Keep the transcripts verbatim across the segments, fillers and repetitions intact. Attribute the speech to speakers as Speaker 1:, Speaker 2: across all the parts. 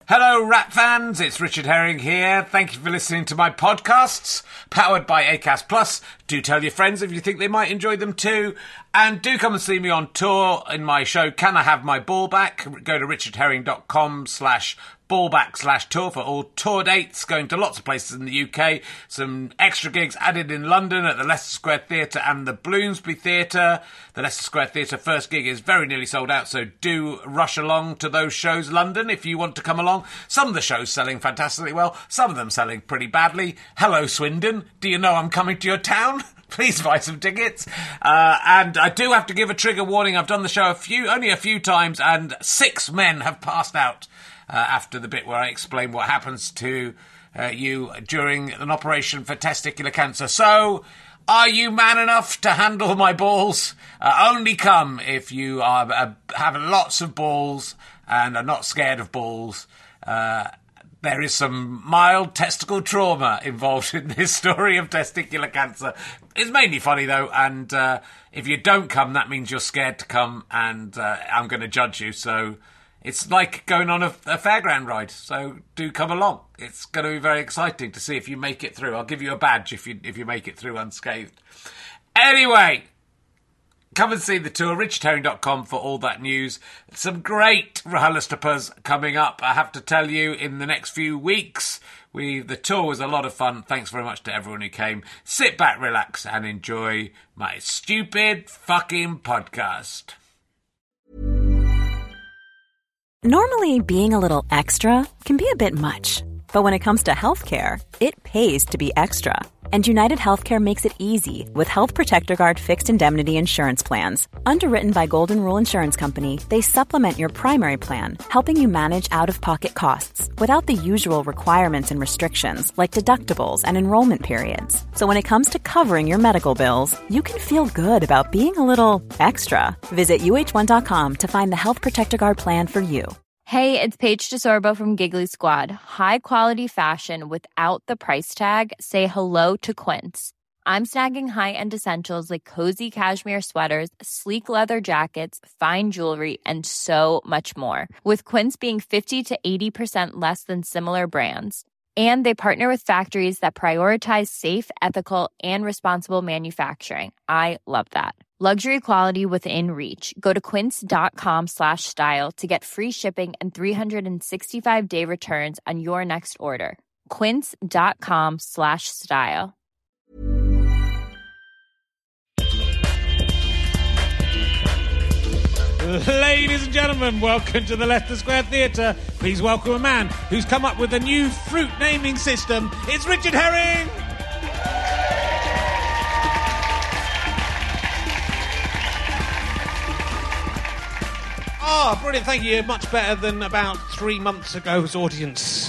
Speaker 1: Hello, Rat fans. It's Richard Herring here. Thank you for listening to my podcasts, powered by Acast Plus. Do tell your friends if you think they might enjoy them too. And do come and see me on tour in my show, Can I Have My Ball Back? Go to richardherring.com slash ballback slash tour for all tour dates, going to lots of places in the U K. Some extra gigs added in London at the Leicester Square Theatre and the Bloomsbury Theatre. The Leicester Square Theatre first gig is very nearly sold out, so do rush along to those shows, London, if you want to come along. Some of the shows selling fantastically well, some of them selling pretty badly. Hello, Swindon. Do you know I'm coming to your town? Please buy some tickets. Uh, and I do have to give a trigger warning. I've done the show a few, only a few times, and six men have passed out uh, after the bit where I explain what happens to uh, you during an operation for testicular cancer. So, are you man enough to handle my balls? Uh, only come if you are uh, have lots of balls and are not scared of balls. Uh, There is some mild testicle trauma involved in this story of testicular cancer. It's mainly funny, though, and uh, if you don't come, that means you're scared to come, and uh, I'm going to judge you. So it's like going on a, a fairground ride, so do come along. It's going to be very exciting to see if you make it through. I'll give you a badge if you if you make it through unscathed. Anyway, come and see the tour, richard herring dot com for all that news. Some great RHLSTPs coming up, I have to tell you, in the next few weeks. We The tour was a lot of fun. Thanks very much to everyone who came. Sit back, relax, and enjoy my stupid fucking podcast.
Speaker 2: Normally, being a little extra can be a bit much. But when it comes to healthcare, it pays to be extra. And United Healthcare makes it easy with Health Protector Guard fixed indemnity insurance plans. Underwritten by Golden Rule Insurance Company, they supplement your primary plan, helping you manage out-of-pocket costs without the usual requirements and restrictions like deductibles and enrollment periods. So when it comes to covering your medical bills, you can feel good about being a little extra. Visit U H one dot com to find the Health Protector Guard plan for you.
Speaker 3: Hey, it's Paige DeSorbo from Giggly Squad. High quality fashion without the price tag. Say hello to Quince. I'm snagging high-end essentials like cozy cashmere sweaters, sleek leather jackets, fine jewelry, and so much more. With Quince being fifty to eighty percent less than similar brands. And they partner with factories that prioritize safe, ethical, and responsible manufacturing. I love that. Luxury quality within reach. Go to quince.com slash style to get free shipping and three sixty-five day returns on your next order. Quince.com slash style.
Speaker 4: Ladies and gentlemen, welcome to the Leicester Square Theatre. Please welcome a man who's come up with a new fruit naming system. It's Richard Herring! Oh, brilliant, thank you. Much better than about three months ago's audience.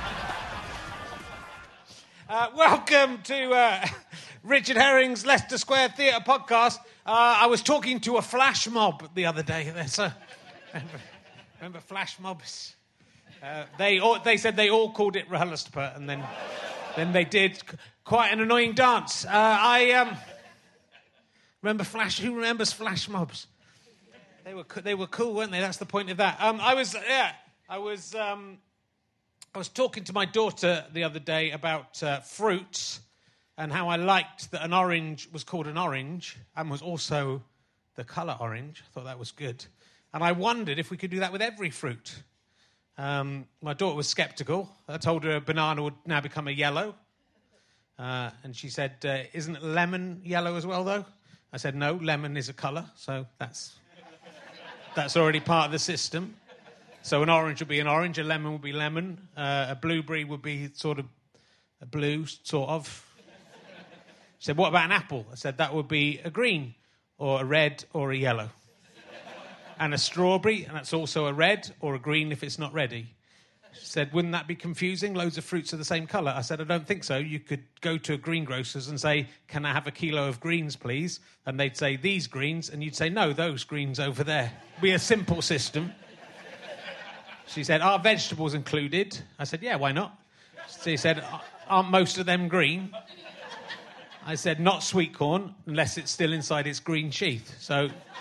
Speaker 4: Uh, welcome to uh, Richard Herring's Leicester Square Theatre podcast. Uh, I was talking to a flash mob the other day. There's a, remember, remember flash mobs? Uh, they all, they said they all called it RHLSTP, and then then they did quite an annoying dance. Uh, I um, remember flash. Who remembers flash mobs? They were they were cool, weren't they? That's the point of that. Um, I was yeah, I was um, I was talking to my daughter the other day about uh, fruits and how I liked that an orange was called an orange and was also the colour orange. I thought that was good, and I wondered if we could do that with every fruit. Um, my daughter was sceptical. I told her a banana would now become a yellow, uh, and she said, uh, "Isn't lemon yellow as well, though?" I said, "No, lemon is a colour, so that's." That's already part of the system. So an orange would be an orange, a lemon would be lemon, uh, a blueberry would be sort of a blue, sort of. She said, what about an apple? I said, that would be a green, or a red, or a yellow. And a strawberry, and that's also a red, or a green if it's not ready. She said, wouldn't that be confusing? Loads of fruits are the same colour. I said, I don't think so. You could go to a greengrocer's and say, can I have a kilo of greens, please? And they'd say, these greens. And you'd say, no, those greens over there. It'd be a simple system. She said, are vegetables included? I said, yeah, why not? She said, aren't most of them green? I said, not sweet corn, unless it's still inside its green sheath. So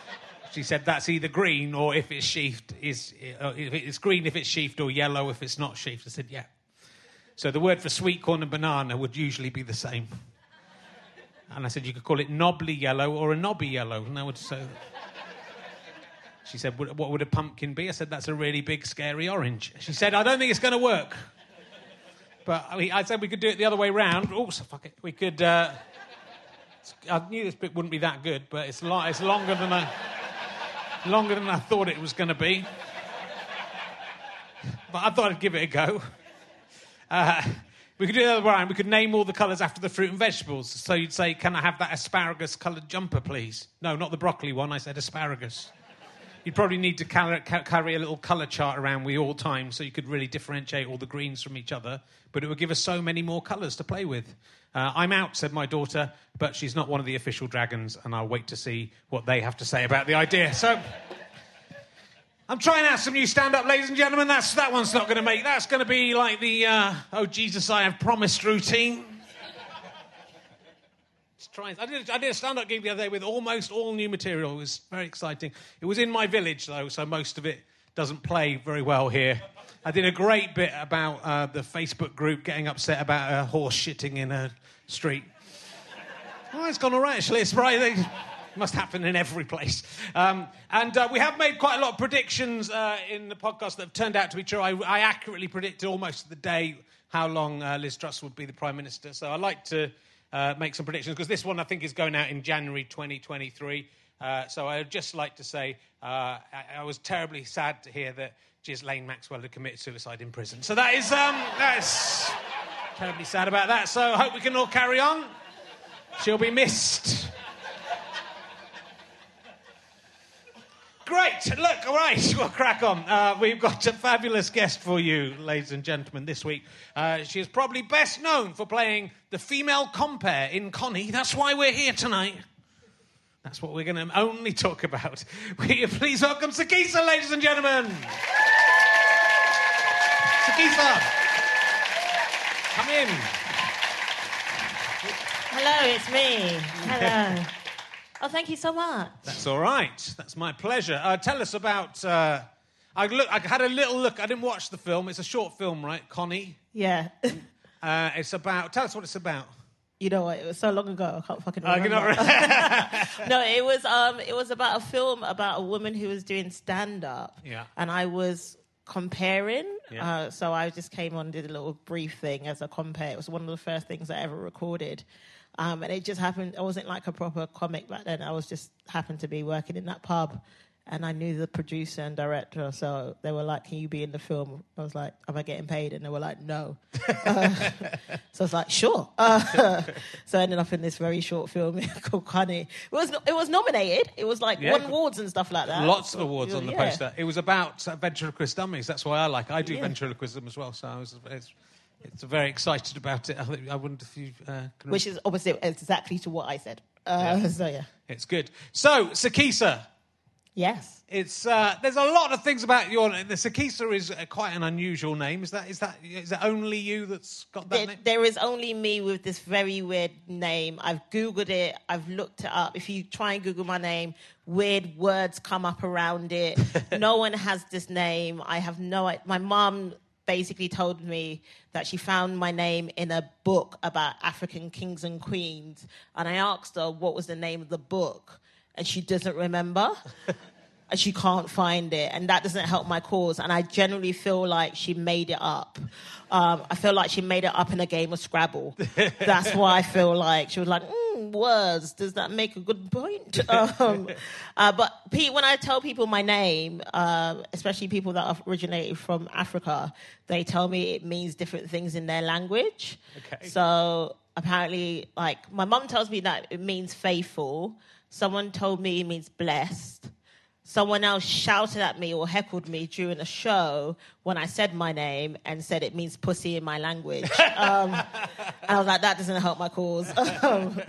Speaker 4: She said that's either green or if it's sheathed, is uh, if it's green if it's sheathed or yellow if it's not sheathed. I said, yeah. So the word for sweet corn and banana would usually be the same. And I said, you could call it knobbly yellow or a knobby yellow. And I would say... She said, what would a pumpkin be? I said, that's a really big, scary orange. She said, I don't think it's going to work. But I, mean, I said we could do it the other way round. Oh, so fuck it. We could... Uh... I knew this bit wouldn't be that good, but it's, lo- it's longer than I... Longer than I thought it was going to be. But I thought I'd give it a go. Uh, we could do the other way around. We could name all the colours after the fruit and vegetables. So you'd say, can I have that asparagus-coloured jumper, please? No, not the broccoli one. I said asparagus. You'd probably need to carry, carry a little colour chart around with you all time so you could really differentiate all the greens from each other. But it would give us so many more colours to play with. Uh, I'm out, said my daughter, but she's not one of the official dragons, and I'll wait to see what they have to say about the idea. So... I'm trying out some new stand-up, ladies and gentlemen. That's, that one's not going to make... That's going to be like the, uh, oh, Jesus, I have promised routine. Just trying. I did, I did a stand-up gig the other day with almost all new material. It was very exciting. It was in my village, though, so most of it doesn't play very well here. I did a great bit about uh, the Facebook group getting upset about a horse shitting in a street. Oh, it's gone all right, actually. It's right... Must happen in every place. Um, and uh, we have made quite a lot of predictions uh, in the podcast that have turned out to be true. I, I accurately predicted almost to the day how long uh, Liz Truss would be the Prime Minister. So I'd like to uh, make some predictions, because this one I think is going out in January twenty twenty-three. Uh, so I'd just like to say uh, I, I was terribly sad to hear that Ghislaine Maxwell had committed suicide in prison. So that is um, that's terribly sad about that. So I hope we can all carry on. She'll be missed. Great. Look, all right, we'll crack on. Uh, we've got a fabulous guest for you, ladies and gentlemen, this week. Uh, she is probably best known for playing the female compere in Connie. That's why we're here tonight. That's what we're going to only talk about. Will you please welcome Sakisa, ladies and gentlemen? Sakisa, come in.
Speaker 5: Hello, it's me. Hello. Oh, thank you so much.
Speaker 4: That's all right. That's my pleasure. Uh, tell us about... Uh, I, look, I had a little look. I didn't watch the film. It's a short film, right? Connie?
Speaker 5: Yeah.
Speaker 4: uh, it's about... Tell us what it's about.
Speaker 5: You know what? It was so long ago. I can't fucking
Speaker 4: Oh,
Speaker 5: remember.
Speaker 4: you're not re-
Speaker 5: No, it was um, it was about a film about a woman who was doing stand-up.
Speaker 4: Yeah.
Speaker 5: And I was comparing.
Speaker 4: Yeah.
Speaker 5: Uh, so I just came on and did a little brief thing as a compare. It was one of the first things I ever recorded. Um, and it just happened, I wasn't like a proper comic back then. I was just happened to be working in that pub, and I knew the producer and director. So they were like, can you be in the film? I was like, am I getting paid? And they were like, no. uh, so I was like, sure. Uh, so I ended up in this very short film called Connie. It was, it was nominated. It was like
Speaker 4: Yeah.
Speaker 5: won awards and stuff like that.
Speaker 4: Lots of awards on the
Speaker 5: Yeah.
Speaker 4: poster. It was about uh, ventriloquist dummies. That's why I like it. I do
Speaker 5: Yeah.
Speaker 4: ventriloquism as well, so I was... It's, It's very excited about it. I, think, I wonder if you... Uh, can...
Speaker 5: Which is opposite exactly to what I said. Uh,
Speaker 4: Yeah.
Speaker 5: So, yeah.
Speaker 4: It's good. So, Sakisa,
Speaker 5: Yes.
Speaker 4: it's uh, there's a lot of things about your... The Sakisa is uh, quite an unusual name. Is that is that is that only you that's got that
Speaker 5: There,
Speaker 4: name?
Speaker 5: there is only me with this very weird name. I've Googled it. I've looked it up. If you try and Google my name, weird words come up around it. No one has this name. I have no... My mum basically told me that she found my name in a book about African kings and queens. And I asked her what was the name of the book. And she doesn't remember. And she can't find it. And that doesn't help my cause. And I generally feel like she made it up. Um, I feel like she made it up in a game of Scrabble. That's why I feel like she was like, mm, words, does that make a good point? Um, uh, but Pete, when I tell people my name, uh, especially people that are originated from Africa, they tell me it means different things in their language.
Speaker 4: Okay.
Speaker 5: So apparently, like, my mum tells me that it means faithful. Someone told me it means blessed. Someone else shouted at me or heckled me during a show when I said my name and said it means pussy in my language. Um, and I was like, that doesn't help my cause. Um,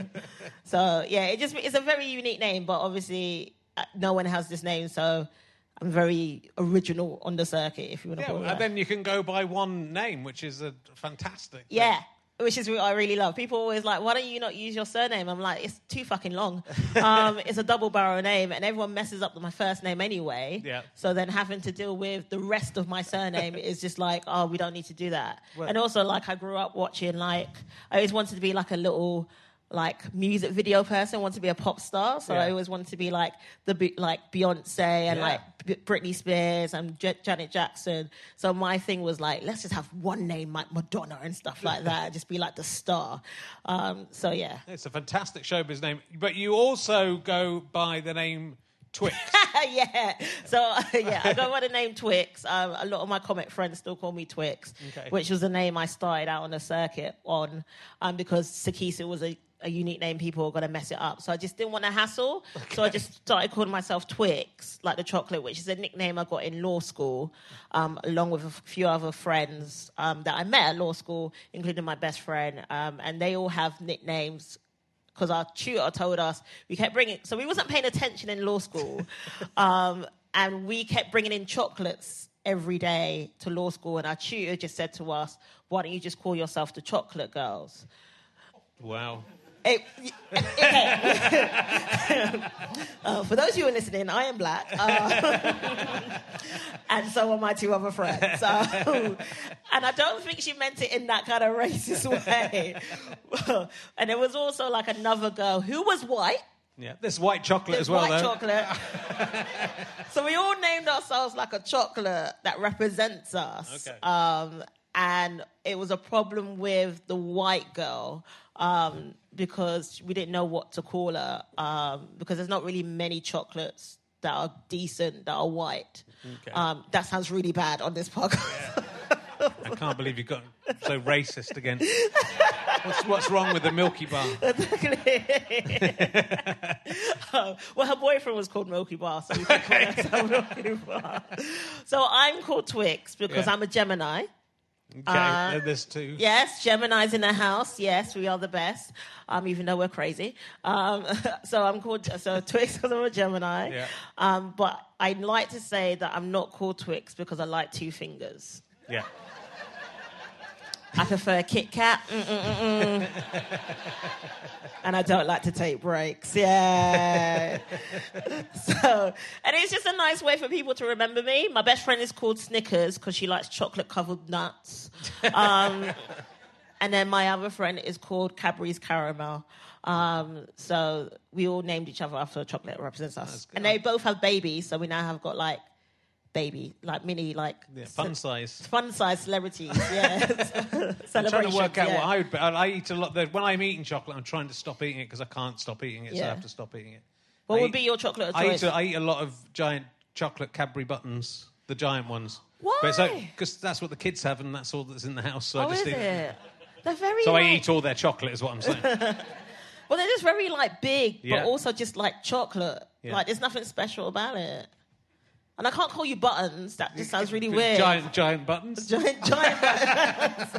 Speaker 5: so, yeah, it just it's a very unique name, but obviously uh, no one has this name, so I'm very original on the circuit, if you want to
Speaker 4: Yeah,
Speaker 5: call it
Speaker 4: and
Speaker 5: that.
Speaker 4: then you can go by one name, which is a fantastic thing.
Speaker 5: Yeah. which is what I really love. People always like, why don't you not use your surname? I'm like, it's too fucking long. Um, it's a double barrel name, and everyone messes up my first name anyway.
Speaker 4: Yeah.
Speaker 5: So then having to deal with the rest of my surname is just like, oh, we don't need to do that.
Speaker 4: Well,
Speaker 5: and also, like, I grew up watching, like, I always wanted to be like a little... like music video person, wanted to be a pop star, so
Speaker 4: yeah.
Speaker 5: I always wanted to be like the like Beyonce and
Speaker 4: yeah.
Speaker 5: like B- Britney Spears and J- Janet Jackson. So my thing was like, let's just have one name like Madonna and stuff like that, just be like the star. Um, so yeah,
Speaker 4: it's a fantastic showbiz name, but you also go by the name Twix.
Speaker 5: yeah. So uh, yeah, I go by the name Twix. Um, a lot of my comic friends still call me Twix,
Speaker 4: okay.
Speaker 5: which was the name I started out on the circuit on, um, because Sakisa was a a unique name, people are going to mess it up. So I just didn't want to hassle. Okay. So I just started calling myself Twix, like the chocolate, which is a nickname I got in law school, um, along with a few other friends um, that I met at law school, including my best friend. Um, and they all have nicknames because our tutor told us we kept bringing... So we wasn't paying attention in law school. um, and we kept bringing in chocolates every day to law school. And our tutor just said to us, why don't you just call yourself the Chocolate Girls?
Speaker 4: Wow.
Speaker 5: It, okay. uh, for those of you who are listening, I am black. Uh, and so are my two other friends. Uh, and I don't think she meant it in that kind of racist way. And there was also like another girl who was white.
Speaker 4: Yeah, there's white chocolate
Speaker 5: There's
Speaker 4: as well,
Speaker 5: white
Speaker 4: though.
Speaker 5: chocolate. So we all named ourselves like a chocolate that represents us.
Speaker 4: Okay.
Speaker 5: Um, and it was a problem with the white girl um, because we didn't know what to call her um, because there's not really many chocolates that are decent that are white.
Speaker 4: Okay.
Speaker 5: Um, that sounds really bad on this podcast.
Speaker 4: Yeah. I can't believe you got so racist again. What's, what's wrong with the Milky Bar?
Speaker 5: uh, well, her boyfriend was called Milky Bar, so we could call ourselves Milky Bar. So I'm called Twix because
Speaker 4: Yeah.
Speaker 5: I'm a Gemini.
Speaker 4: Okay,
Speaker 5: Uh,
Speaker 4: there's two.
Speaker 5: Yes, Gemini's in the house. Yes, we are the best, um, even though we're crazy. Um, so I'm called so Twix because I'm a Gemini.
Speaker 4: Yeah.
Speaker 5: Um, but I like to say that I'm not called Twix because I like two fingers.
Speaker 4: Yeah.
Speaker 5: I prefer Kit Kat. Mm-mm-mm-mm. And I don't like to take breaks. Yeah. So, and it's just a nice way for people to remember me. My best friend is called Snickers because she likes chocolate-covered nuts. Um, and then my other friend is called Cadbury's Caramel. Um, so we all named each other after a chocolate that represents us. And they both have babies, so we now have got, like, baby, like mini, like...
Speaker 4: Yeah, fun
Speaker 5: ce-
Speaker 4: size.
Speaker 5: Fun size celebrities, yeah.
Speaker 4: I'm trying to work out
Speaker 5: yeah.
Speaker 4: what I would... But I eat a lot... When I'm eating chocolate, I'm trying to stop eating it because I can't stop eating it, so I
Speaker 5: Yeah.
Speaker 4: have to stop eating it.
Speaker 5: What
Speaker 4: I
Speaker 5: would
Speaker 4: eat,
Speaker 5: be your chocolate of
Speaker 4: I
Speaker 5: choice?
Speaker 4: eat, a, I eat a lot of giant chocolate Cadbury buttons, the giant ones.
Speaker 5: Why?
Speaker 4: But it's like, because that's what the kids have and that's all that's in the house, so
Speaker 5: Oh,
Speaker 4: I just
Speaker 5: is
Speaker 4: eat
Speaker 5: it? They're very.
Speaker 4: So
Speaker 5: like,
Speaker 4: I eat all their chocolate, is what I'm saying.
Speaker 5: Well, they're just very like big,
Speaker 4: Yeah.
Speaker 5: but also just like chocolate.
Speaker 4: Yeah.
Speaker 5: Like there's nothing special about it. And I can't call you buttons. That just sounds really weird.
Speaker 4: Giant, giant buttons.
Speaker 5: giant, giant buttons.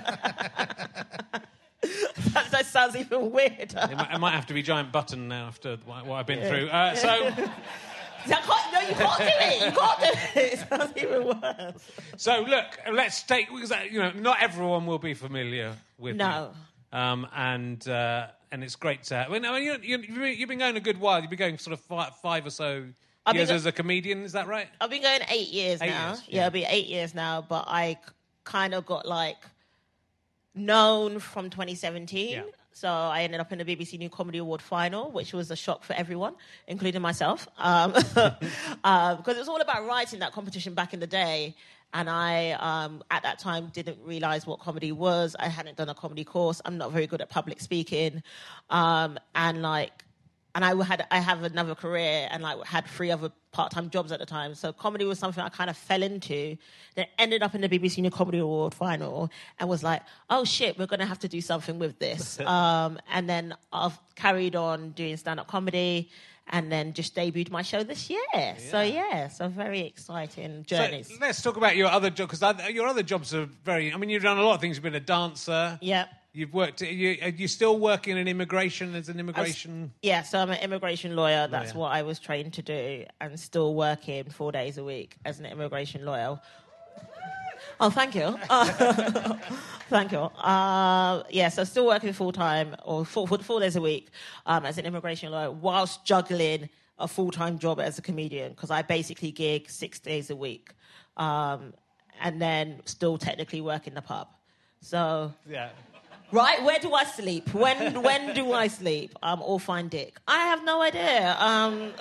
Speaker 5: that, that sounds even weirder.
Speaker 4: It might, it might have to be giant button now after what, what I've been through. Uh, so,
Speaker 5: I can't, no, you can't do it. You can't do it. It sounds even worse.
Speaker 4: so look, let's take because uh, you know not everyone will be familiar with
Speaker 5: No.
Speaker 4: you. Um, and uh, and it's great to have. Well, I mean, you, you, you've been going a good while. You've been going sort of five, five or so
Speaker 5: I've been
Speaker 4: years
Speaker 5: go-
Speaker 4: as a comedian. Is that right?
Speaker 5: I've been going eight years
Speaker 4: Eight
Speaker 5: now.
Speaker 4: years,
Speaker 5: yeah.
Speaker 4: yeah.
Speaker 5: it'll be eight years now. But I k- kind of got like known from twenty seventeen.
Speaker 4: Yeah.
Speaker 5: So I ended up in the B B C New Comedy Award final, which was a shock for everyone, including myself, um, uh, because it was all about writing that competition back in the day. And I, um, at that time, didn't realise what comedy was. I hadn't done a comedy course. I'm not very good at public speaking. Um, and, like, and I had I have another career and, like, had three other part-time jobs at the time. So comedy was something I kind of fell into. Then ended up in the B B C New Comedy Award final and was like, oh, shit, we're going to have to do something with this. um, and then I've carried on doing stand-up comedy and then just debuted my show this year. Yeah. So, yeah, so very exciting journeys.
Speaker 4: So let's talk about your other jobs because your other jobs are very. I mean, you've done a lot of things. You've been a dancer.
Speaker 5: Yeah.
Speaker 4: You've worked. You, are you still working in immigration as an immigration?
Speaker 5: Yeah, so I'm an immigration lawyer. That's
Speaker 4: Lawyer.
Speaker 5: what I was trained to do, and still working four days a week as an immigration lawyer. Oh, thank you. Uh, thank you. Uh, yeah, so still working full-time, or four, four days a week um, as an immigration lawyer, whilst juggling a full-time job as a comedian, because I basically gig six days a week. Um, and then still technically work in the pub. So...
Speaker 4: Yeah.
Speaker 5: Right, where do I sleep? When when do I sleep? Um, or find dick? I have no idea. Um...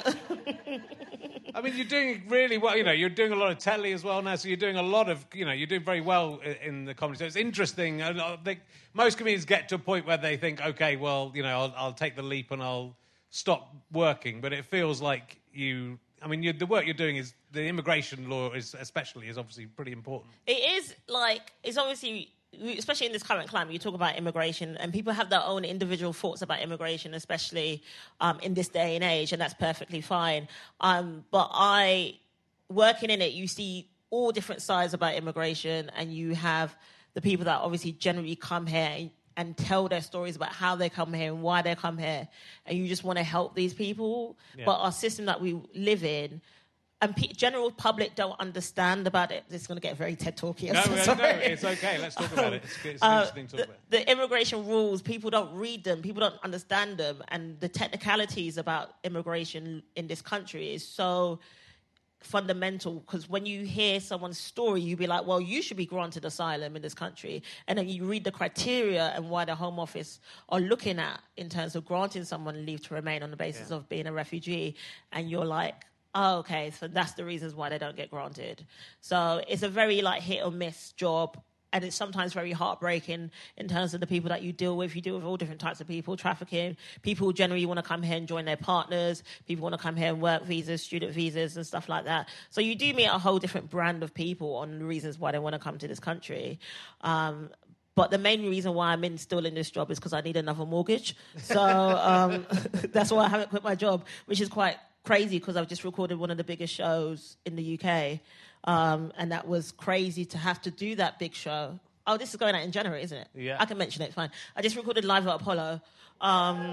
Speaker 4: I mean, you're doing really well. You know, you're doing a lot of telly as well now, so you're doing a lot of, you know, you're doing very well in the comedy. So it's interesting. I think most comedians get to a point where they think, okay, well, you know, I'll, I'll take the leap and I'll stop working. But it feels like you... I mean, you, the work you're doing is... The immigration law, is especially, is obviously pretty important.
Speaker 5: It is, like... It's obviously... Especially in this current climate, you talk about immigration, and people have their own individual thoughts about immigration, especially um, in this day and age, and that's perfectly fine. Um, but I, working in it, you see all different sides about immigration, and you have the people that obviously generally come here and, and tell their stories about how they come here and why they come here, and you just want to help these people. Yeah. But our system that we live in, and pe- general public don't understand about it. This is going to get very TED Talky.
Speaker 4: No, no, no, it's okay. Let's talk about it. It's, it's an
Speaker 5: uh,
Speaker 4: interesting talk
Speaker 5: the,
Speaker 4: about.
Speaker 5: The immigration rules, people don't read them. People don't understand them. And the technicalities about immigration in this country is so fundamental, because when you hear someone's story, you be like, well, you should be granted asylum in this country. And then you read the criteria and why the Home Office are looking at in terms of granting someone leave to remain on the basis yeah. of being a refugee. And you're like, oh, okay, so that's the reasons why they don't get granted. So it's a very, like, hit or miss job, and it's sometimes very heartbreaking in terms of the people that you deal with. You deal with all different types of people, trafficking, people who generally want to come here and join their partners, people want to come here and work visas, student visas and stuff like that. So you do meet a whole different brand of people on the reasons why they want to come to this country. Um, But the main reason why I'm in, still in this job is because I need another mortgage. So um, that's why I haven't quit my job, which is quite crazy, because I've just recorded one of the biggest shows in the U K. Um, and that was crazy to have to do that big show. Oh, this is going out in January, isn't it?
Speaker 4: Yeah.
Speaker 5: I can mention it, fine. I just recorded live at Apollo. Um,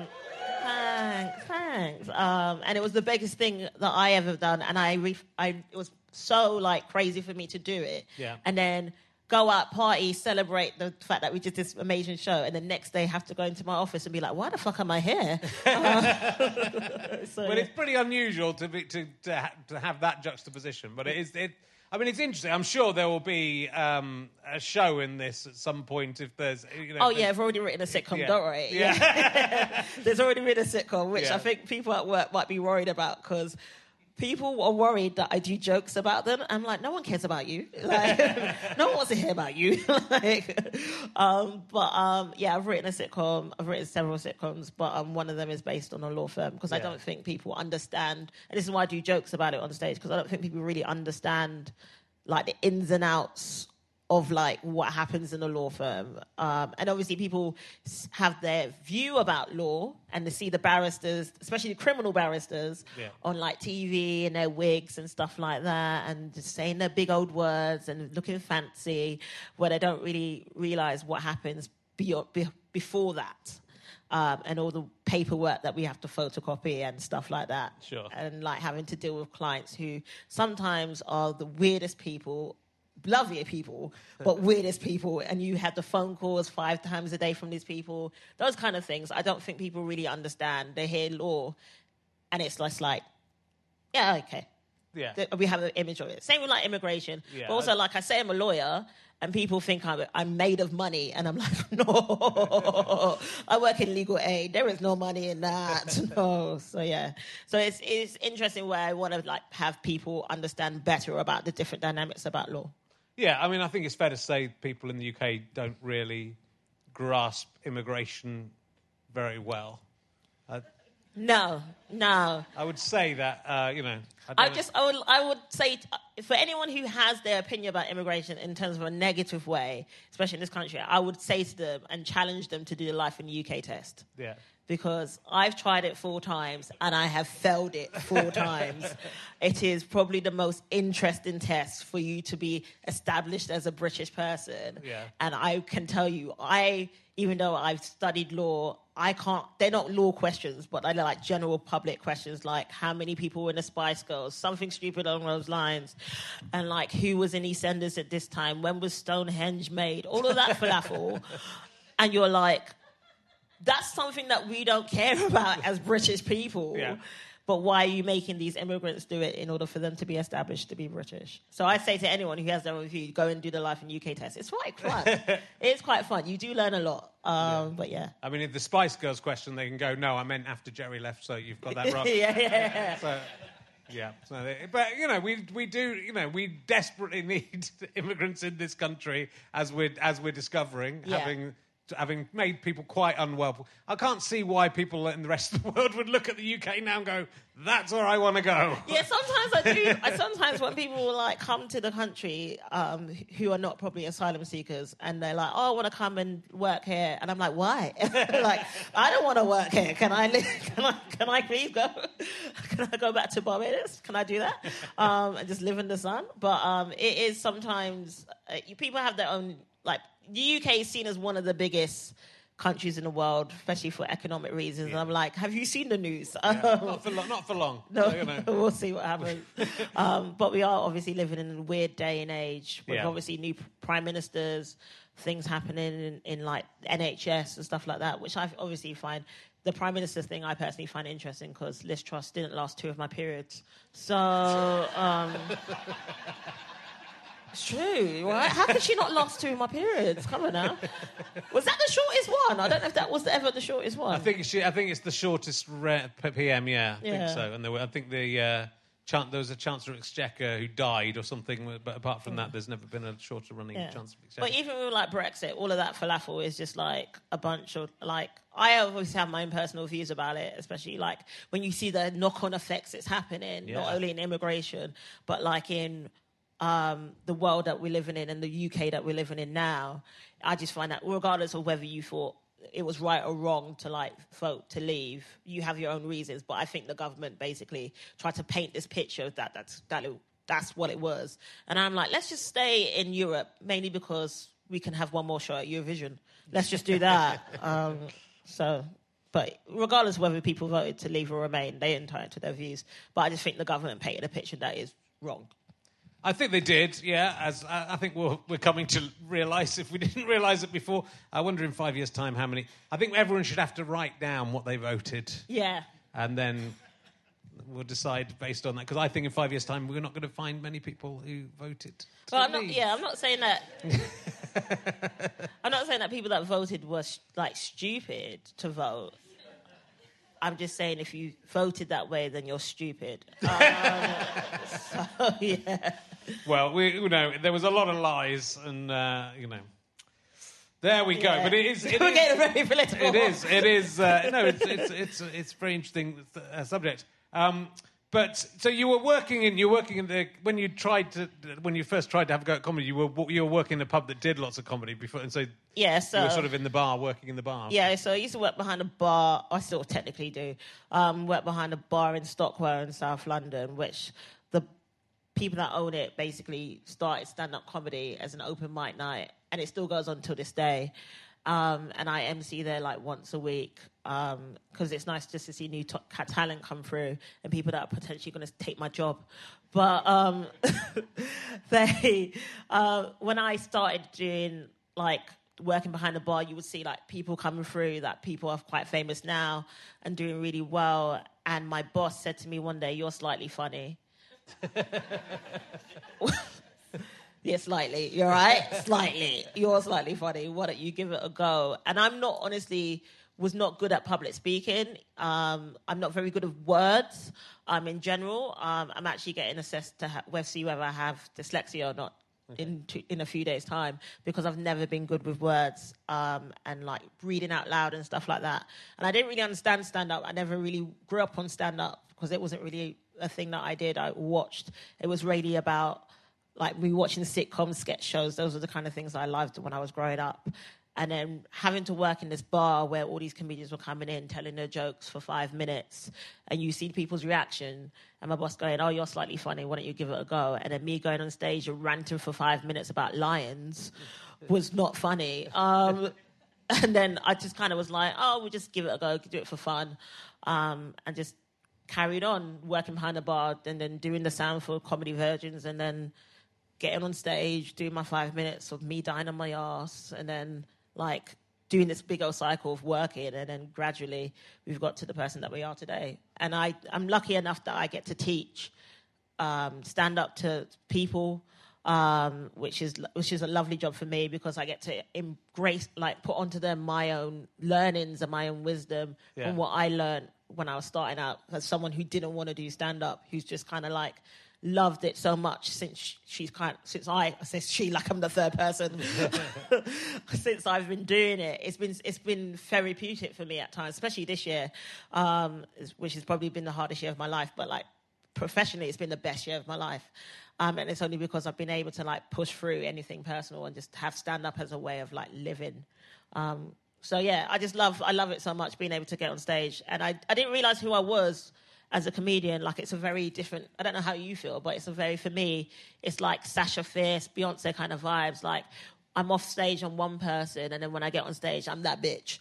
Speaker 5: thanks, thanks. Um, and it was the biggest thing that I ever done. And I, re- I it was so, like, crazy for me to do it.
Speaker 4: Yeah.
Speaker 5: And then... go out, party, celebrate the fact that we did this amazing show, and the next day have to go into my office and be like, why the fuck am I here? uh, so,
Speaker 4: well, it's pretty unusual to be to to, ha- to have that juxtaposition, but it is. It, I mean, it's interesting. I'm sure there will be um, a show in this at some point if there's. You know,
Speaker 5: oh yeah, I've already written a sitcom.
Speaker 4: Yeah.
Speaker 5: Don't worry.
Speaker 4: Yeah,
Speaker 5: yeah. There's already written a sitcom, which
Speaker 4: yeah.
Speaker 5: I think people at work might be worried about, because people are worried that I do jokes about them. I'm like, no one cares about you. Like, no one wants to hear about you. like, um, but um, yeah, I've written a sitcom. I've written several sitcoms, but um, one of them is based on a law firm, because yeah. I don't think people understand. And this is why I do jokes about it on stage, because I don't think people really understand, like, the ins and outs of, like, what happens in a law firm. Um, and obviously people have their view about law, and they see the barristers, especially the criminal barristers, yeah. on, like, T V and their wigs and stuff like that, and just saying their big old words and looking fancy, where they don't really realise what happens beyond, be, before that. Um, and all the paperwork that we have to photocopy and stuff like that.
Speaker 4: Sure.
Speaker 5: And, like, having to deal with clients who sometimes are the weirdest people, lovelier people, but weirdest people, and you have the phone calls five times a day from these people, those kind of things. I don't think people really understand. They hear law, and it's just like, yeah, okay.
Speaker 4: Yeah.
Speaker 5: We have an image of it. Same with, like, immigration.
Speaker 4: Yeah.
Speaker 5: But also, like, I say I'm a lawyer, and people think I'm, I'm made of money, and I'm like, no, I work in legal aid. There is no money in that. No. So, yeah. So it's it's interesting where I want to, like, have people understand better about the different dynamics about law.
Speaker 4: Yeah, I mean, I think it's fair to say people in the U K don't really grasp immigration very well. Uh,
Speaker 5: no, no.
Speaker 4: I would say that, uh, you know... I,
Speaker 5: I
Speaker 4: don't
Speaker 5: just, I would, I would say, t- for anyone who has their opinion about immigration in terms of a negative way, especially in this country, I would say to them and challenge them to do the Life in the U K test.
Speaker 4: Yeah.
Speaker 5: Because I've tried it four times and I have failed it four times. It is probably the most interesting test for you to be established as a British person.
Speaker 4: Yeah.
Speaker 5: And I can tell you, I, even though I've studied law, I can't, they're not law questions, but they're like general public questions, like how many people were in the Spice Girls, something stupid along those lines. and like who was in EastEnders at this time, when was Stonehenge made, all of that falafel, and you're like, that's something that we don't care about as British people.
Speaker 4: Yeah.
Speaker 5: But why are you making these immigrants do it in order for them to be established to be British? So I say to anyone who has their own view, go and do the Life in U K test. It's quite fun. It's quite fun. You do learn a lot. Um, yeah. But yeah.
Speaker 4: I mean, if the Spice Girls question, they can go, no, I meant after Jerry left, so you've got that wrong.
Speaker 5: yeah, yeah, yeah.
Speaker 4: So, yeah. So they, but, you know, we we do, you know, we desperately need immigrants in this country, as we're, as we're discovering,
Speaker 5: Yeah.
Speaker 4: having... having made people quite unwell. I can't see why people in the rest of the world would look at the U K now and go, that's where I want to go.
Speaker 5: Yeah, sometimes I do. I sometimes when people like come to the country um, who are not probably asylum seekers, and they're like, "Oh, I want to come and work here," and I'm like, "Why?" Like, I don't want to work here. Can I? Live, can I? Can I please go? Can I go back to Barbados? Can I do that um, and just live in the sun? But um, it is sometimes uh, people have their own like. The U K is seen as one of the biggest countries in the world, especially for economic reasons. Yeah. And I'm like, have you seen the news?
Speaker 4: Yeah, not for long. Not for long.
Speaker 5: No,
Speaker 4: so, you know.
Speaker 5: We'll see what happens. um, but we are obviously living in a weird day and age with
Speaker 4: Yeah.
Speaker 5: obviously new prime ministers, things happening in, in like N H S and stuff like that, which I obviously find. The Prime Minister thing I personally find interesting because Liz Truss didn't last two of my periods. So... Um, It's true, right? How could she not last two of my periods? Come on now. Was that the shortest one? I don't know if that was ever the shortest one.
Speaker 4: I think she, I think it's the shortest re- P M. Yeah, I
Speaker 5: Yeah.
Speaker 4: think so. And there were, I think the uh, chan- there was a Chancellor of Exchequer who died or something. But apart from that, there's never been a shorter running
Speaker 5: Yeah.
Speaker 4: Chancellor of Exchequer.
Speaker 5: But even with like Brexit, all of that falafel is just like a bunch of like. I obviously have my own personal views about it, especially like when you see the knock-on effects it's happening,
Speaker 4: Yeah.
Speaker 5: not only in immigration, but like in. Um, the world that we're living in and the U K that we're living in now, I just find that regardless of whether you thought it was right or wrong to like vote to leave, you have your own reasons. But I think the government basically tried to paint this picture that that's that it, that's what it was. And I'm like, let's just stay in Europe, mainly because we can have one more show at Eurovision. Let's just do that. um, so. But regardless of whether people voted to leave or remain, they're entitled to their views. But I just think the government painted a picture that is wrong.
Speaker 4: I think they did, yeah. As I, I think we're, we're coming to realise, if we didn't realise it before, I wonder in five years' time how many... I think everyone should have to write down what they voted.
Speaker 5: Yeah.
Speaker 4: And then we'll decide based on that. Because I think in five years' time, we're not going to find many people who voted to
Speaker 5: Well, I'm
Speaker 4: leave.
Speaker 5: not, yeah, I'm not saying that... I'm not saying that people that voted were, like, stupid to vote. I'm just saying if you voted that way, then you're stupid. Um, so, yeah.
Speaker 4: Well, we, you know, there was a lot of lies, and uh, you know, there we go.
Speaker 5: Yeah.
Speaker 4: But it is. It
Speaker 5: We're
Speaker 4: is,
Speaker 5: getting very political.
Speaker 4: It is. It is. Uh, no, it's it's it's it's a very interesting uh, subject. Um, but so you were working in you were working in the when you tried to when you first tried to have a go at comedy. You were you were working in a pub that did lots of comedy before, and so
Speaker 5: Yeah, so...
Speaker 4: you were sort of in the bar, working in the bar.
Speaker 5: Yeah, so I used to work behind a bar. I still technically do. Um, work behind a bar in Stockwell in South London, which the people that own it basically started stand-up comedy as an open mic night, and it still goes on till this day. Um, and I M C there like once a week because um, it's nice just to see new t- talent come through and people that are potentially going to take my job. But um, they, uh, when I started doing like working behind the bar, you would see like people coming through that people are quite famous now and doing really well. And my boss said to me one day, "You're slightly funny." Yeah, slightly. You're right. Slightly. You're slightly funny. Why don't you give it a go? And I'm not, honestly, was not good at public speaking. Um, I'm not very good at words um, in general. Um, I'm actually getting assessed to ha- we'll see whether I have dyslexia or not okay. in two, in a few days' time because I've never been good with words um, and, like, reading out loud and stuff like that. And I didn't really understand stand-up. I never really grew up on stand-up because it wasn't really a thing that I did. I watched. It was really about... like me watching sitcoms, sketch shows, those were the kind of things I loved when I was growing up. And then having to work in this bar where all these comedians were coming in, telling their jokes for five minutes, and you see people's reaction, and my boss going, "Oh, you're slightly funny, why don't you give it a go?" And then me going on stage and ranting for five minutes about lions was not funny. Um, and then I just kind of was like, "Oh, we'll just give it a go, do it for fun," um, and just carried on working behind the bar and then doing the sound for Comedy Virgins and then getting on stage, doing my five minutes of me dying on my ass and then, like, doing this big old cycle of working, and then gradually we've got to the person that we are today. And I, I'm lucky enough that I get to teach, um, stand up to people, um, which is which is a lovely job for me because I get to embrace, like, put onto them my own learnings and my own wisdom yeah. from what I learned when I was starting out as someone who didn't want to do stand up, who's just kind of like loved it so much since she's kind of, since I, I say she like I'm the third person since I've been doing it. It's been it's been therapeutic for me at times, especially this year, um, which has probably been the hardest year of my life. But like professionally, it's been the best year of my life, um, and it's only because I've been able to like push through anything personal and just have stand up as a way of like living. Um, so yeah, I just love I love it so much being able to get on stage, and I I didn't realize who I was as a comedian. Like, it's a very different, I don't know how you feel, but it's a very, for me, it's like Sasha Fierce, Beyonce kind of vibes. Like, I'm off stage on one person, and then when I get on stage, I'm that bitch.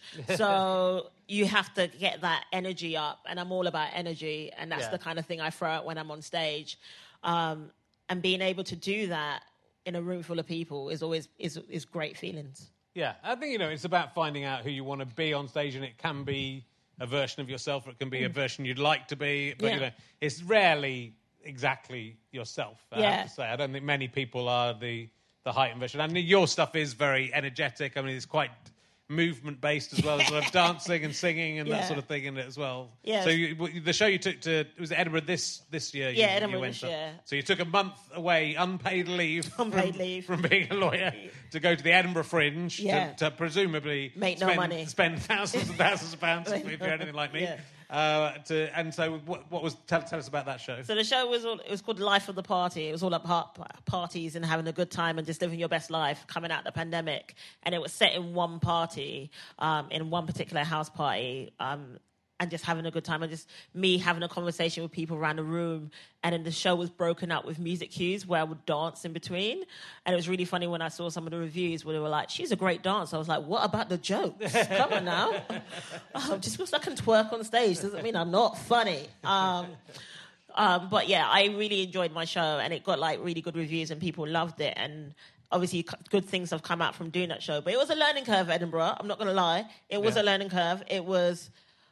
Speaker 5: So you have to get that energy up, and I'm all about energy, and that's yeah. the kind of thing I throw out when I'm on stage. Um, and being able to do that in a room full of people is always is is great feelings.
Speaker 4: Yeah, I think, you know, it's about finding out who you want to be on stage, and it can be a version of yourself, or it can be a version you'd like to be, but, yeah. you know, it's rarely exactly yourself, I yeah. have to say. I don't think many people are the, the heightened version. I mean, your stuff is very energetic. I mean, it's quite movement-based as well, as sort of dancing and singing and yeah. that sort of thing in it as well.
Speaker 5: Yeah.
Speaker 4: So you, the show you took to, was it Edinburgh this, this year? You,
Speaker 5: yeah, Edinburgh
Speaker 4: you went
Speaker 5: this
Speaker 4: to.
Speaker 5: year.
Speaker 4: So you took a month away, unpaid leave,
Speaker 5: unpaid
Speaker 4: from,
Speaker 5: leave.
Speaker 4: from being a lawyer, to go to the Edinburgh Fringe,
Speaker 5: yeah.
Speaker 4: to, to presumably
Speaker 5: make no
Speaker 4: spend,
Speaker 5: money.
Speaker 4: spend thousands and thousands of pounds if you're anything like me.
Speaker 5: Yeah.
Speaker 4: Uh, to, and so, what, what was? Tell, tell us about that show.
Speaker 5: So the show was all, it was called Life of the Party. It was all about parties and having a good time and just living your best life coming out of the pandemic. And it was set in one party, um, in one particular house party, um, and just having a good time and just me having a conversation with people around the room. And then the show was broken up with music cues where I would dance in between. And it was really funny when I saw some of the reviews where they were like, she's a great dancer. I was like, what about the jokes? Come on now. Oh, just because I can twerk on stage doesn't mean I'm not funny. Um, um, but yeah, I really enjoyed my show, and it got like really good reviews and people loved it. And obviously good things have come out from doing that show. But it was a learning curve, Edinburgh. I'm not going to lie. It was yeah. a learning curve. It was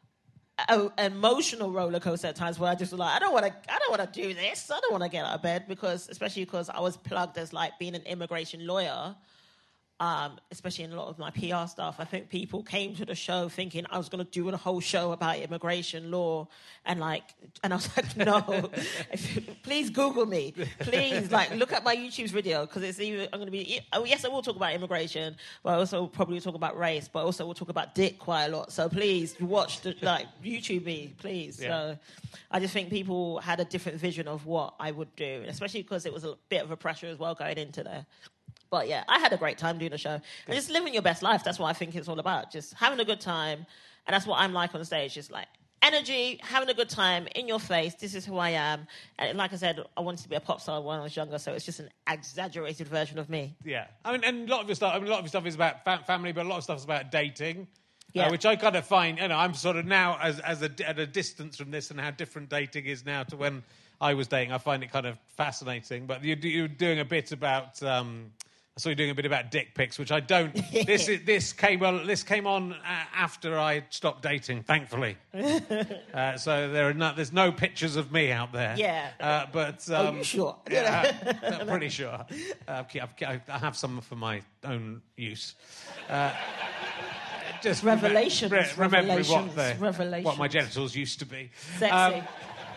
Speaker 5: an emotional roller coaster at times where I just was like, I don't want to, I don't want to do this. I don't want to get out of bed because, especially because I was plugged as like being an immigration lawyer, um, especially in a lot of my P R stuff. I think people came to the show thinking I was going to do a whole show about immigration law, and like, and I was like, no, if you, please Google me, please, like, look at my YouTube video because it's either I'm going to be. Oh yes, I will talk about immigration, but I also will probably talk about race, but also we'll talk about dick quite a lot. So please watch the like YouTube me, please. Yeah. So I just think people had a different vision of what I would do, and especially because it was a bit of a pressure as well going into there. But yeah, I had a great time doing the show. And just living your best life, that's what I think it's all about. Just having a good time. And that's what I'm like on the stage. Just like energy, having a good time, in your face. This is who I am. And like I said, I wanted to be a pop star when I was younger, so it's just an exaggerated version of me.
Speaker 4: Yeah. I mean, and a lot of your stuff, I mean, a lot of your stuff is about fa- family, but a lot of stuff is about dating. Yeah. Uh, which I kind of find, you know, I'm sort of now as, as a, at a distance from this and how different dating is now to when I was dating. I find it kind of fascinating. But you, you're doing a bit about... Um, I saw you doing a bit about dick pics, which I don't. This is, this came well. This came on uh, after I stopped dating, thankfully. uh, so there are no, there's no pictures of me out there.
Speaker 5: Yeah.
Speaker 4: Uh, but um,
Speaker 5: are you sure?
Speaker 4: Yeah, I'm pretty sure. Uh, I have some for my own use. Uh, just
Speaker 5: revelations.
Speaker 4: Re- remembering
Speaker 5: revelations,
Speaker 4: what the,
Speaker 5: revelations.
Speaker 4: what my genitals used to be.
Speaker 5: Sexy.
Speaker 4: Um,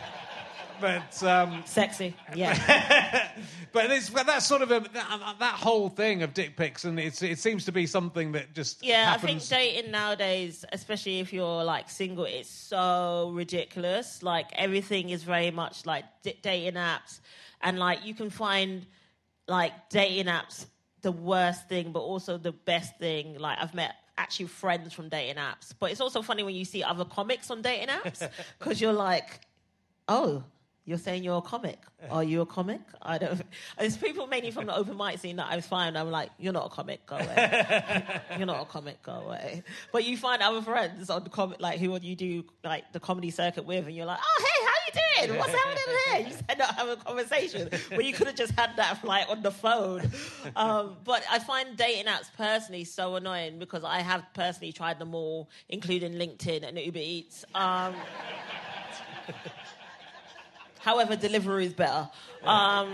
Speaker 4: But um,
Speaker 5: sexy, yeah.
Speaker 4: But it's that's sort of a, that, that whole thing of dick pics, and it's, it seems to be something that just
Speaker 5: yeah.
Speaker 4: happens.
Speaker 5: I think dating nowadays, especially if you're like single, it's so ridiculous. Like everything is very much like d- dating apps, and like you can find like dating apps the worst thing, but also the best thing. Like I've met actually friends from dating apps, but it's also funny when you see other comics on dating apps because you're like, oh. You're saying you're a comic. Are you a comic? I don't. There's people mainly from the open mic scene that I find. I'm like, you're not a comic. Go away. You're not a comic. Go away. But you find other friends on the comic, like who you do like the comedy circuit with, and you're like, oh hey, how you doing? What's happening there? You just end up having a conversation where you could have just had that like on the phone. Um, but I find dating apps personally so annoying because I have personally tried them all, including LinkedIn and Uber Eats. Um, However, delivery is better. Um,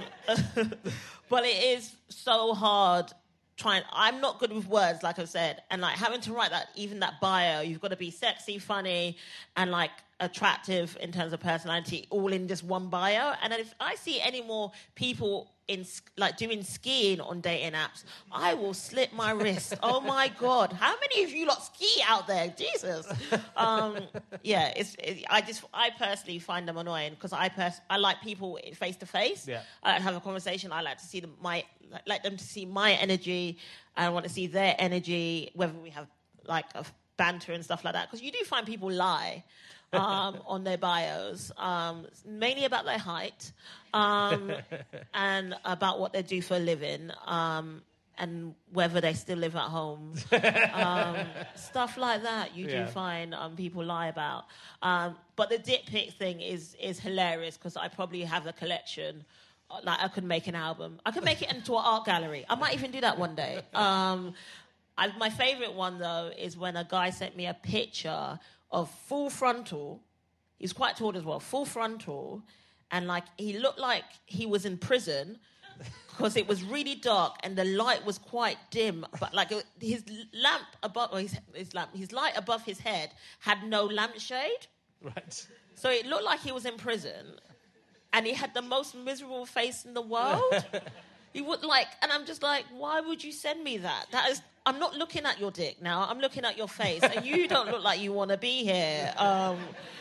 Speaker 5: but it is so hard trying. I'm not good with words, like I said. And like having to write that, even that bio, you've got to be sexy, funny, and like attractive in terms of personality, all in just one bio. And then if I see any more people in like doing skiing on dating apps, I will slip my wrist. Oh my God. How many of you lot ski out there? Jesus. Um, yeah, it's, it, I just, I personally find them annoying because I pers- I like people face to face. I like to have a conversation. I like to see them, my, like them to see my energy. I want to see their energy, whether we have like a banter and stuff like that. Because you do find people lie. Um, on their bios, um, mainly about their height um, and about what they do for a living um, and whether they still live at home. Um, stuff like that you yeah. do find um, people lie about. Um, but the dick pic thing is, is hilarious because I probably have a collection. Like I could make an album. I could make it into an art gallery. I might even do that one day. Um, I, my favourite one, though, is when a guy sent me a picture of full frontal. He's quite tall as well, full frontal. And, like, he looked like he was in prison because it was really dark and the light was quite dim. But, like, his lamp above, or his, his lamp, his light above his head had no lampshade.
Speaker 4: Right.
Speaker 5: So it looked like he was in prison. And he had the most miserable face in the world. He would, like, and I'm just like, why would you send me that? That is... I'm not looking at your dick now. I'm looking at your face. And you don't look like you want to be here. Um,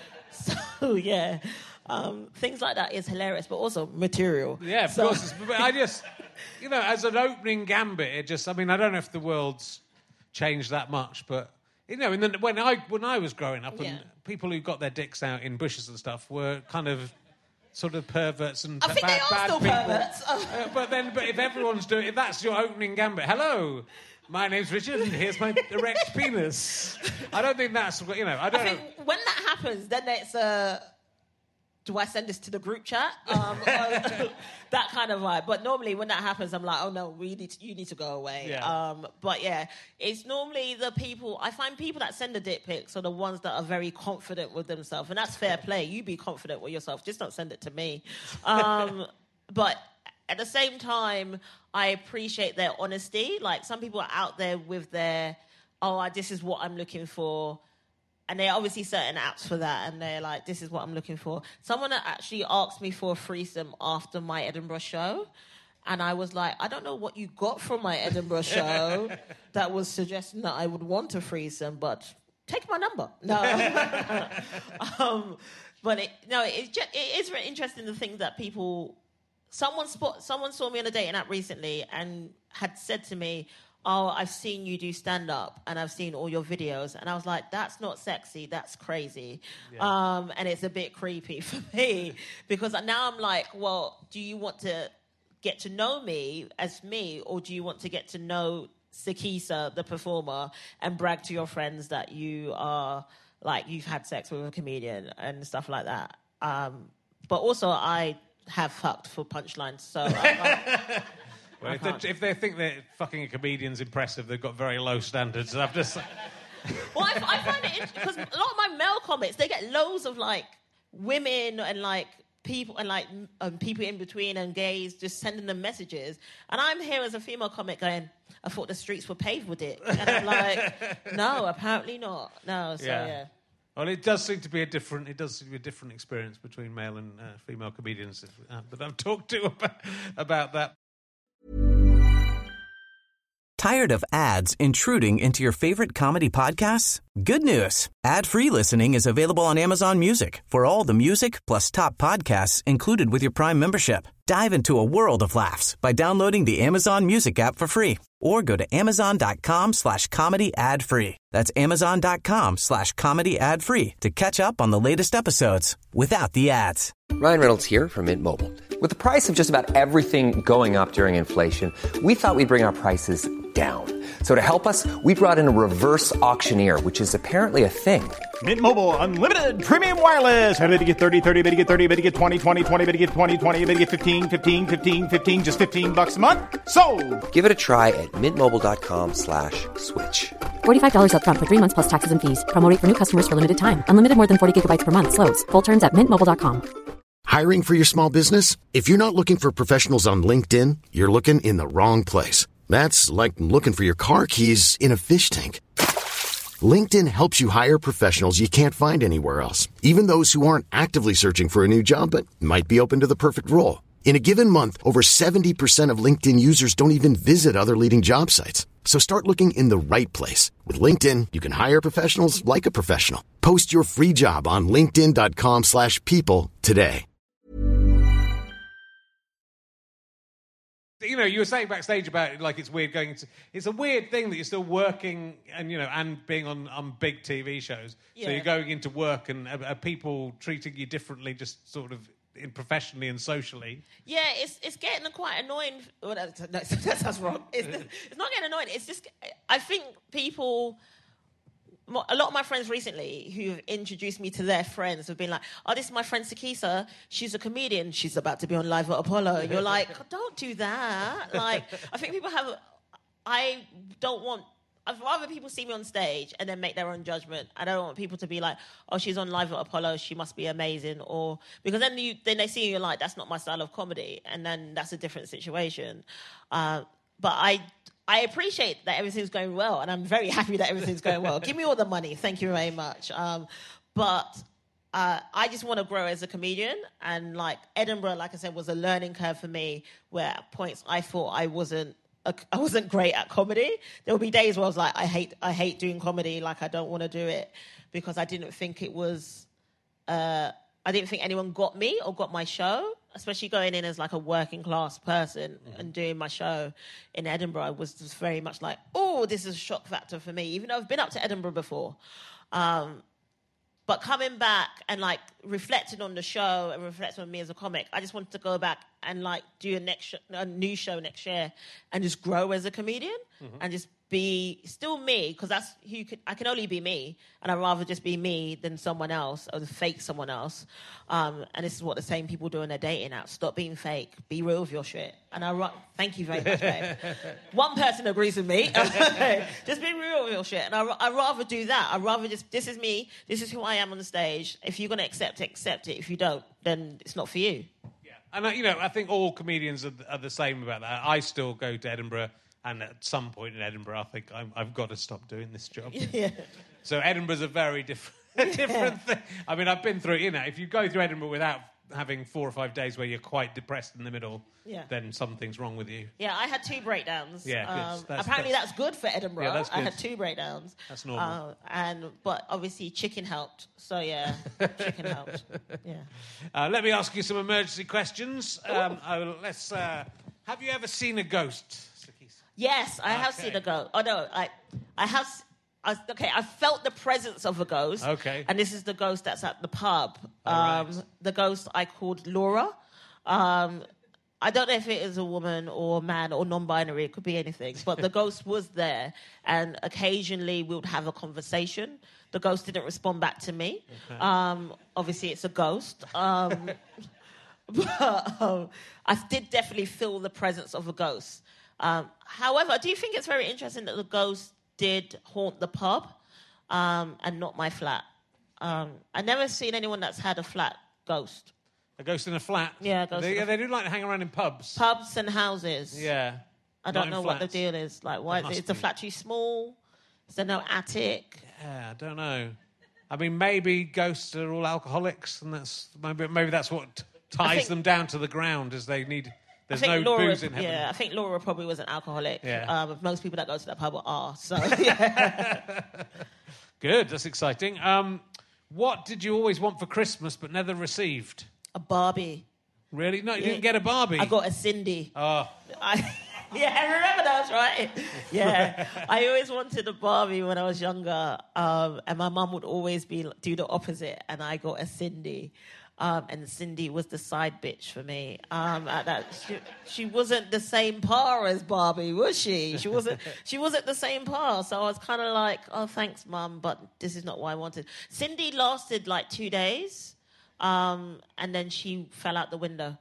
Speaker 5: so, yeah. Um, things like that is hilarious, but also material.
Speaker 4: Yeah, of
Speaker 5: so.
Speaker 4: course. But I just, you know, as an opening gambit, it just, I mean, I don't know if the world's changed that much, but, you know, and then when I when I was growing up, and
Speaker 5: yeah.
Speaker 4: people who got their dicks out in bushes and stuff were kind of sort of perverts and
Speaker 5: I think
Speaker 4: bad,
Speaker 5: they are
Speaker 4: bad
Speaker 5: still
Speaker 4: people.
Speaker 5: perverts.
Speaker 4: uh, but then, but if everyone's doing, if that's your opening gambit, hello. My name's Richard, and here's my erect penis. I don't think that's, you know, I don't
Speaker 5: I think
Speaker 4: know.
Speaker 5: when that happens, then it's a, uh, do I send this to the group chat? Um, that kind of vibe. But normally when that happens, I'm like, oh no, we need to, you need to go away.
Speaker 4: Yeah.
Speaker 5: Um, but yeah, it's normally the people, I find people that send the dick pics are the ones that are very confident with themselves. And that's fair play. You be confident with yourself. Just don't send it to me. Um, but at the same time, I appreciate their honesty. Like, some people are out there with their, oh, this is what I'm looking for. And there are obviously certain apps for that. And they're like, this is what I'm looking for. Someone actually asked me for a threesome after my Edinburgh show. And I was like, I don't know what you got from my Edinburgh show that was suggesting that I would want a threesome, but take my number. No. um, but, it, no, it, just, it is very interesting, the things that people... Someone spot, someone saw me on a dating app recently and had said to me, oh, I've seen you do stand-up and I've seen all your videos. And I was like, that's not sexy, that's crazy. Yeah. Um, and it's a bit creepy for me because now I'm like, well, do you want to get to know me as me, or do you want to get to know Sakisa, the performer, and brag to your friends that you are, like, you've had sex with a comedian and stuff like that? Um, but also, I... have fucked for punchlines, so I can't,
Speaker 4: well,
Speaker 5: I
Speaker 4: if,
Speaker 5: can't.
Speaker 4: they, if they think that fucking a comedian's impressive, they've got very low standards. I've just
Speaker 5: well, I, I find it because a lot of my male comics, they get loads of like women and like people and like um, people in between and gays just sending them messages, and I'm here as a female comic going, I thought the streets were paved with it, and I'm like, no, apparently not. No, so yeah. yeah.
Speaker 4: Well, it does seem to be a different. It does seem to be a different experience between male and uh, female comedians uh, that I've talked to about, about that.
Speaker 6: Tired of ads intruding into your favorite comedy podcasts? Good news! Ad-free listening is available on Amazon Music for all the music plus top podcasts included with your Prime membership. Dive into a world of laughs by downloading the Amazon Music app for free or go to amazon.com slash comedy ad free. That's amazon.com slash comedy ad free to catch up on the latest episodes without the ads.
Speaker 7: Ryan Reynolds here from Mint Mobile. With the price of just about everything going up during inflation, we thought we'd bring our prices down. So to help us, we brought in a reverse auctioneer, which is apparently a thing.
Speaker 8: Mint Mobile Unlimited Premium Wireless. How to get thirty, thirty, bit to get thirty, bit to get twenty, twenty, twenty, bit to get twenty, twenty, bit to get fifteen, fifteen, fifteen, fifteen, just fifteen bucks a month? Sold!
Speaker 7: Give it a try at mintmobile.com slash switch.
Speaker 9: forty-five dollars up front for three months plus taxes and fees. Promo rate for new customers for limited time. Unlimited more than forty gigabytes per month. Slows full terms at mint mobile dot com.
Speaker 10: Hiring for your small business? If you're not looking for professionals on LinkedIn, you're looking in the wrong place. That's like looking for your car keys in a fish tank. LinkedIn helps you hire professionals you can't find anywhere else, even those who aren't actively searching for a new job but might be open to the perfect role. In a given month, over seventy percent of LinkedIn users don't even visit other leading job sites. So start looking in the right place. With LinkedIn, you can hire professionals like a professional. Post your free job on linkedin.com slash people today.
Speaker 4: You know, you were saying backstage about like it's weird going into. It's a weird thing that you're still working and you know and being on, on big T V shows.
Speaker 5: Yeah.
Speaker 4: So you're going into work and are, are people treating you differently, just sort of in professionally and socially?
Speaker 5: Yeah, it's it's getting quite annoying. Well, that, no, that sounds wrong. It's, it's not getting annoying. It's just I think people. A lot of my friends recently who've introduced me to their friends have been like, oh, this is my friend Sakisa. She's a comedian. She's about to be on Live at Apollo. And you're like, oh, don't do that. Like, I think people have... I don't want... I'd rather people see me on stage and then make their own judgment. I don't want people to be like, oh, she's on Live at Apollo. She must be amazing. Or... Because then you then they see you, you're like, that's not my style of comedy. And then that's a different situation. Uh, but I... I appreciate that everything's going well, and I'm very happy that everything's going well. Give me all the money. Thank you very much. Um, but uh, I just want to grow as a comedian, and like Edinburgh, like I said, was a learning curve for me, where at points I thought I wasn't a, I wasn't great at comedy. There will be days where I was like, I hate I hate doing comedy, like I don't want to do it, because I didn't think it was... Uh, I didn't think anyone got me or got my show, especially going in as like a working class person mm-hmm. and doing my show in Edinburgh. I was just very much like, oh, this is a shock factor for me, even though I've been up to Edinburgh before. Um, but coming back and like reflecting on the show and reflecting on me as a comic, I just wanted to go back and like do a next sh- a new show next year and just grow as a comedian mm-hmm. and just be still me, because that's who you could, I can only be me, and I'd rather just be me than someone else or fake someone else. Um, and this is what the same people do in their dating apps. Stop being fake. Be real with your shit. And I ra- thank you very much, babe. One person agrees with me. Just be real with your shit. And I I'd rather do that. I'd rather just, this is me. This is who I am on the stage. If you're going to accept it, accept it. If you don't, then it's not for you.
Speaker 4: Yeah. And, uh, you know, I think all comedians are, are the same about that. I still go to Edinburgh. And at some point in Edinburgh, I think I'm, I've got to stop doing this job.
Speaker 5: Yeah.
Speaker 4: So Edinburgh's a very different, different yeah. thing. I mean, I've been through, you know, if you go through Edinburgh without having four or five days where you're quite depressed in the middle, yeah. then something's wrong with you.
Speaker 5: Yeah, I had two breakdowns.
Speaker 4: Yeah,
Speaker 5: um,
Speaker 4: that's,
Speaker 5: apparently
Speaker 4: that's,
Speaker 5: that's good for Edinburgh.
Speaker 4: Yeah, that's good.
Speaker 5: I had two breakdowns.
Speaker 4: That's normal.
Speaker 5: Uh, and But obviously chicken helped. So, yeah, chicken helped. Yeah.
Speaker 4: Uh, let me ask you some emergency questions. Um, oh, let's. Uh, have you ever seen a ghost?
Speaker 5: Yes, I have okay. seen a ghost. Oh, no, I I have... I, okay, I felt the presence of a ghost.
Speaker 4: Okay.
Speaker 5: And this is the ghost that's at the pub.
Speaker 4: Oh,
Speaker 5: um,
Speaker 4: right.
Speaker 5: The ghost I called Laura. Um, I don't know if it is a woman or a man or non-binary. It could be anything. But the ghost was there. And occasionally we would have a conversation. The ghost didn't respond back to me. Okay. Um, obviously, it's a ghost. Um, but um, I did definitely feel the presence of a ghost. Um, however, I do think it's very interesting that the ghost did haunt the pub um, and not my flat. Um, I've never seen anyone that's had a flat ghost.
Speaker 4: A ghost in a flat?
Speaker 5: Yeah, a ghost
Speaker 4: they,
Speaker 5: in a
Speaker 4: they do like to hang around in pubs.
Speaker 5: Pubs and houses.
Speaker 4: Yeah.
Speaker 5: I don't know what the deal is. Like, why is the flat too small? Is there no attic?
Speaker 4: Yeah, I don't know. I mean, maybe ghosts are all alcoholics, and that's maybe maybe that's what ties think, them down to the ground, as they need. There's no
Speaker 5: Laura,
Speaker 4: booze in heaven.
Speaker 5: Yeah, I think Laura probably was an alcoholic.
Speaker 4: Yeah.
Speaker 5: Um, most people that go to that pub are. So. Yeah.
Speaker 4: Good. That's exciting. Um, what did you always want for Christmas but never received?
Speaker 5: A Barbie.
Speaker 4: Really? No, you
Speaker 5: yeah.
Speaker 4: didn't get a Barbie.
Speaker 5: I got a Cindy.
Speaker 4: Oh.
Speaker 5: I, Yeah, remember those, right? Yeah. I always wanted a Barbie when I was younger, um, and my mum would always be do the opposite, and I got a Cindy. Um, and Cindy was the side bitch for me. Um, at that, she, she wasn't the same par as Barbie, was she? She wasn't. She wasn't the same par. So I was kind of like, "Oh, thanks, Mum, but this is not what I wanted." Cindy lasted like two days, um, and then she fell out the window.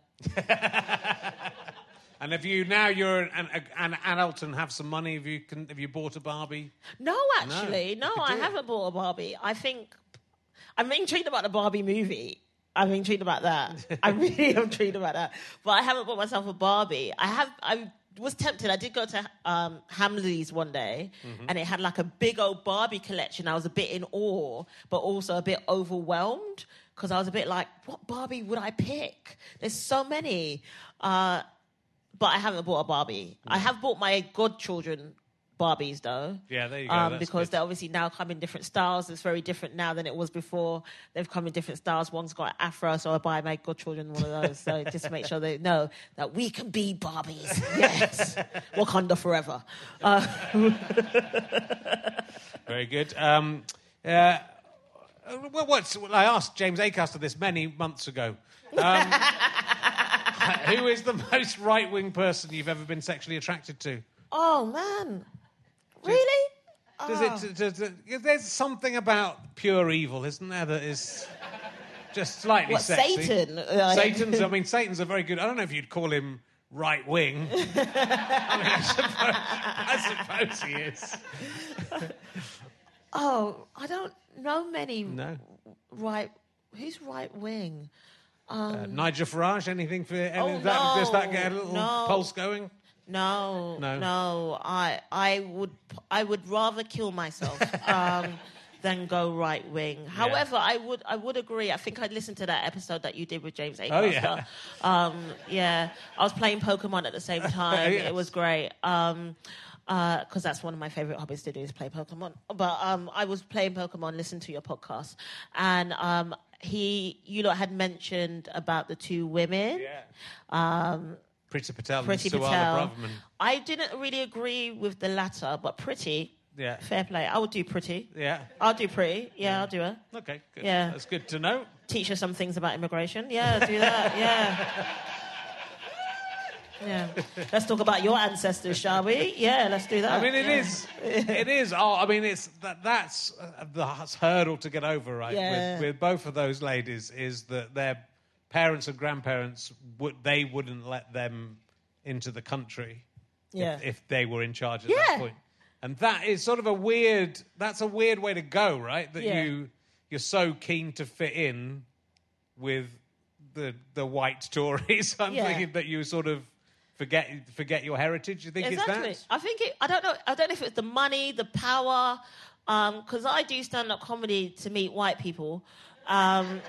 Speaker 4: And have you now you're an, an, an adult and have some money? Have you can, have you bought a Barbie?
Speaker 5: No, actually, no,
Speaker 4: no
Speaker 5: I
Speaker 4: it.
Speaker 5: haven't bought a Barbie. I think I'm intrigued about the Barbie movie. I'm intrigued about that. I really am intrigued about that. But I haven't bought myself a Barbie. I have. I was tempted. I did go to um, Hamleys one day, mm-hmm. and it had like a big old Barbie collection. I was a bit in awe, but also a bit overwhelmed because I was a bit like, what Barbie would I pick? There's so many. Uh, but I haven't bought a Barbie. No. I have bought my godchildren Barbies, though.
Speaker 4: Yeah, there you go.
Speaker 5: Um,
Speaker 4: That's
Speaker 5: because
Speaker 4: good.
Speaker 5: they obviously now come in different styles. It's very different now than it was before. They've come in different styles. One's got an afro, so I buy my godchildren one of those. So just to make sure they know that we can be Barbies. Yes. Wakanda forever. Uh,
Speaker 4: very good. Um, uh, well, what's, well, I asked James Acaster this many months ago. Um, who is the most right-wing person you've ever been sexually attracted to?
Speaker 5: Oh, man. Really?
Speaker 4: Does
Speaker 5: oh.
Speaker 4: it, does it, there's something about pure evil, isn't there, that is just slightly
Speaker 5: what,
Speaker 4: sexy.
Speaker 5: Satan?
Speaker 4: Satan's, I mean, Satan's a very good... I don't know if you'd call him right-wing. I, mean, I, suppose, I suppose he is.
Speaker 5: Oh, I don't know many
Speaker 4: no.
Speaker 5: right... Who's right-wing? Um,
Speaker 4: uh, Nigel Farage, anything for... Any,
Speaker 5: oh,
Speaker 4: that,
Speaker 5: no,
Speaker 4: does that get a little
Speaker 5: no.
Speaker 4: pulse going?
Speaker 5: No,
Speaker 4: no,
Speaker 5: no. I, I would, I would rather kill myself um, than go right wing. Yeah. However, I would, I would agree. I think I listened to that episode that you did with James Acaster.
Speaker 4: Oh yeah,
Speaker 5: um, yeah. I was playing Pokemon at the same time. Yes. It was great. Um, because uh, that's one of my favourite hobbies to do is play Pokemon. But um, I was playing Pokemon, listened to your podcast, and um, he, you lot had mentioned about the two women.
Speaker 4: Yeah.
Speaker 5: Um,
Speaker 4: Priti Patel
Speaker 5: Priti
Speaker 4: and Suala
Speaker 5: Patel.
Speaker 4: Braverman.
Speaker 5: I didn't really agree with the latter, but Priti,
Speaker 4: yeah.
Speaker 5: fair play. I would do Priti.
Speaker 4: Yeah.
Speaker 5: I'll do Priti. Yeah,
Speaker 4: yeah.
Speaker 5: I'll do her.
Speaker 4: Okay, good.
Speaker 5: Yeah.
Speaker 4: That's good to know.
Speaker 5: Teach her some things about immigration. Yeah, do that. Yeah. Yeah. Let's talk about your ancestors, shall we? Yeah, let's do that.
Speaker 4: I mean, it
Speaker 5: yeah.
Speaker 4: is. It is. Oh, I mean, it's that. That's uh, the hurdle to get over, right?
Speaker 5: Yeah.
Speaker 4: With, with both of those ladies, is that their parents and grandparents would they wouldn't let them into the country
Speaker 5: yeah.
Speaker 4: if, if they were in charge at
Speaker 5: yeah.
Speaker 4: that point. And that is sort of a weird. That's a weird way to go, right? That
Speaker 5: yeah.
Speaker 4: you you're so keen to fit in with the the white Tories. I'm
Speaker 5: yeah.
Speaker 4: thinking that you sort of. Forget forget your heritage. You think
Speaker 5: exactly.
Speaker 4: it's that?
Speaker 5: I think it. I don't know. I don't know if it's the money, the power, because um, I do stand-up comedy to meet white people, um,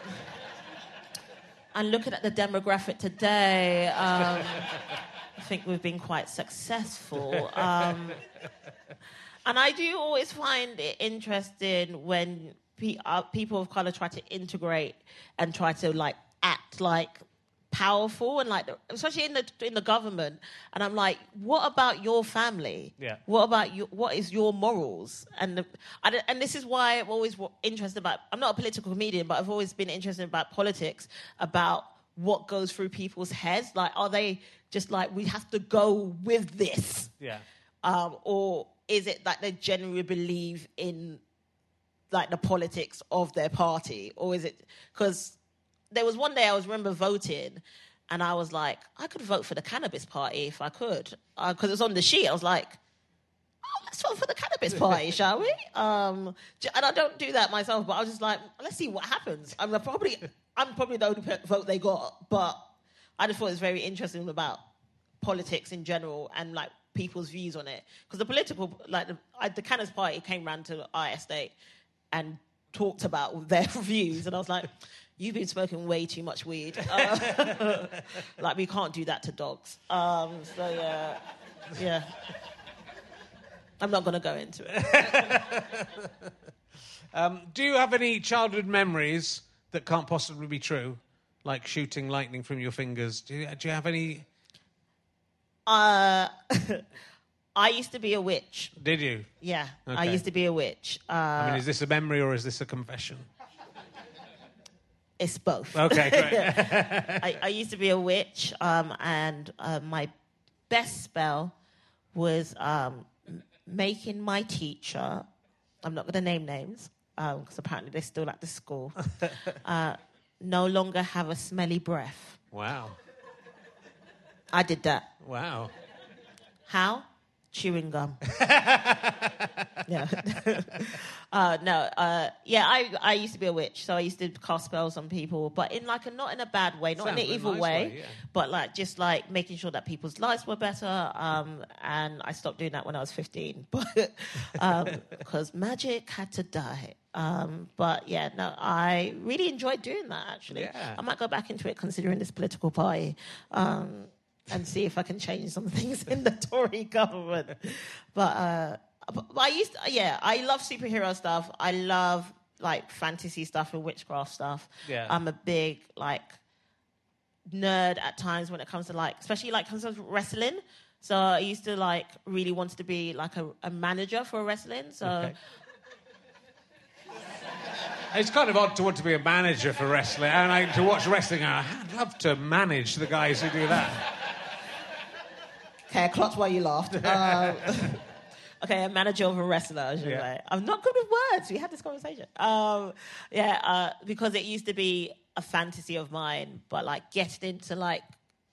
Speaker 5: and looking at the demographic today, um, I think we've been quite successful. Um, and I do always find it interesting when pe- uh, people have kind of tried to integrate and try to like act like. Powerful and like, especially in the in the government, and I'm like, what about your family?
Speaker 4: Yeah.
Speaker 5: What about you? What is your morals? And the, I, and this is why I'm always interested about. I'm not a political comedian, but I've always been interested about politics, about what goes through people's heads. Like, are they just like we have to go with this?
Speaker 4: Yeah.
Speaker 5: Um, or is it that they genuinely believe in like the politics of their party, or is it because? There was one day I was remember voting, and I was like, I could vote for the Cannabis Party if I could, because uh, it was on the sheet. I was like, oh, let's vote for the Cannabis Party, shall we? Um, and I don't do that myself, but I was just like, let's see what happens. I'm probably, I'm probably the only vote they got, but I just thought it was very interesting about politics in general and like people's views on it, because the political, like the, I, the Cannabis Party came round to our estate and talked about their views, and I was like. You've been smoking way too much weed. Uh, like, we can't do that to dogs. Um, so, yeah. Yeah. I'm not going to go into it.
Speaker 4: um, do you have any childhood memories that can't possibly be true? Like shooting lightning from your fingers? Do you, do you have any...
Speaker 5: Uh, I used to be a witch.
Speaker 4: Did you?
Speaker 5: Yeah,
Speaker 4: Okay.
Speaker 5: I used to be a witch. Uh,
Speaker 4: I mean, is this a memory or is this a confession?
Speaker 5: It's both.
Speaker 4: Okay, great.
Speaker 5: I, I used to be a witch, um, and uh, my best spell was um, m- making my teacher, I'm not going to name names, because um, apparently they're still at the school, uh, no longer have a smelly breath.
Speaker 4: Wow.
Speaker 5: I did that.
Speaker 4: Wow.
Speaker 5: How? Chewing gum. Yeah. uh, no, uh, yeah, I, I used to be a witch, so I used to cast spells on people, but in like a, not in a bad way, not
Speaker 4: Sounds
Speaker 5: in an
Speaker 4: a
Speaker 5: evil
Speaker 4: nice
Speaker 5: way,
Speaker 4: way, yeah.
Speaker 5: but like just like making sure that people's lives were better. Um, and I stopped doing that when I was fifteen, but because um, magic had to die. Um, but yeah, no, I really enjoyed doing that. Actually,
Speaker 4: Yeah.
Speaker 5: I might go back into it considering this political party. Um, and see if I can change some things in the Tory government. But, uh, but I used to, yeah, I love superhero stuff. I love, like, fantasy stuff and witchcraft stuff.
Speaker 4: Yeah.
Speaker 5: I'm a big, like, nerd at times when it comes to, like, especially, like, comes to wrestling. So I used to, like, really wanted to be, like, a, a manager for wrestling. So...
Speaker 4: Okay. It's kind of odd to want to be a manager for wrestling, and I, to watch wrestling, I'd love to manage the guys who do that.
Speaker 5: Okay, I clocked why you laughed. Um, okay, a manager of a wrestler, I should
Speaker 4: Yeah.
Speaker 5: say. I'm not good with words. We had this conversation. Um, yeah, uh, because it used to be a fantasy of mine, but like getting into like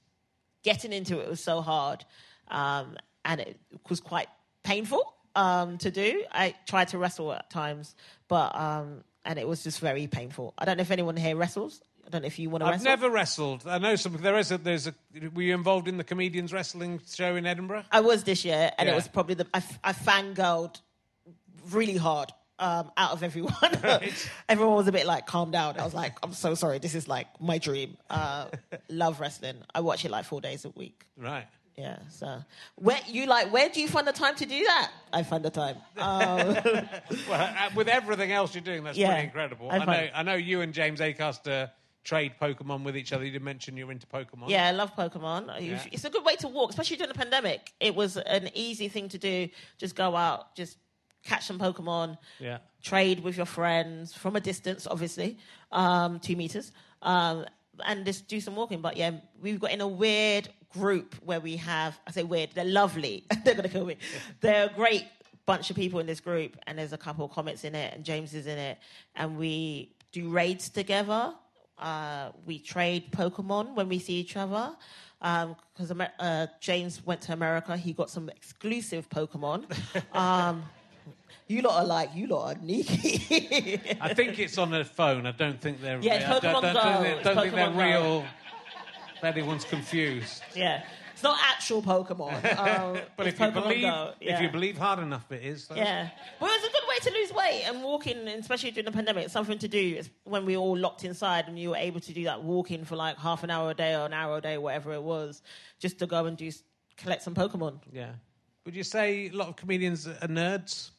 Speaker 5: getting into it was so hard, um, and it was quite painful um, to do. I tried to wrestle at times, but um, and it was just very painful. I don't know if anyone here wrestles. I don't know if you want to
Speaker 4: I've
Speaker 5: wrestle.
Speaker 4: never wrestled. I know some. There is a. There's a. Were you involved in the comedians wrestling show in Edinburgh?
Speaker 5: I was this year, and
Speaker 4: Yeah.
Speaker 5: it was probably the I, I fangirled really hard um, out of everyone.
Speaker 4: Right.
Speaker 5: Everyone was a bit like, calm down. I was like, I'm so sorry. This is like my dream. Uh, love wrestling. I watch it like four days a week.
Speaker 4: Right.
Speaker 5: Yeah. So where you like? Where do you find the time to do that? I find the time. Um,
Speaker 4: Well, uh, with everything else you're doing, that's
Speaker 5: Yeah.
Speaker 4: pretty incredible.
Speaker 5: I
Speaker 4: I, know.
Speaker 5: find-
Speaker 4: I know you and James Acaster trade Pokemon with each other. You did mention you're into Pokemon.
Speaker 5: Yeah, I love Pokemon.
Speaker 4: Yeah.
Speaker 5: It's a good way to walk, especially during the pandemic. It was an easy thing to do. Just go out, just catch some Pokemon,
Speaker 4: Yeah.
Speaker 5: trade with your friends from a distance, obviously, um, two meters, um, and just do some walking. But yeah, we've got in a weird group where we have, I say weird, they're lovely. They're going to kill me. They're a great bunch of people in this group, and there's a couple of comics in it, and James is in it, and we do raids together. Uh, we trade Pokemon when we see each other. Because um, uh, James went to America, he got some exclusive Pokemon. Um, you lot are like, you lot are sneaky.
Speaker 4: I think it's on a phone. I don't think they're.
Speaker 5: Yeah, it's
Speaker 4: I don't,
Speaker 5: Pokemon
Speaker 4: don't,
Speaker 5: Go.
Speaker 4: don't,
Speaker 5: It's
Speaker 4: don't think they're
Speaker 5: Pokemon Go.
Speaker 4: real. If anyone's confused.
Speaker 5: Yeah, it's not actual Pokemon. Um,
Speaker 4: But
Speaker 5: it's
Speaker 4: if you
Speaker 5: Pokemon
Speaker 4: believe,
Speaker 5: Go.
Speaker 4: if
Speaker 5: Yeah.
Speaker 4: you believe hard enough, it is. Though.
Speaker 5: Yeah. Well, it's a good way to lose weight and walking, especially during the pandemic. It's something to do. It's when we were all locked inside and you were able to do that walking for like half an hour a day or an hour a day, whatever it was, just to go and do collect some Pokemon.
Speaker 4: Yeah. Would you say a lot of comedians are nerds?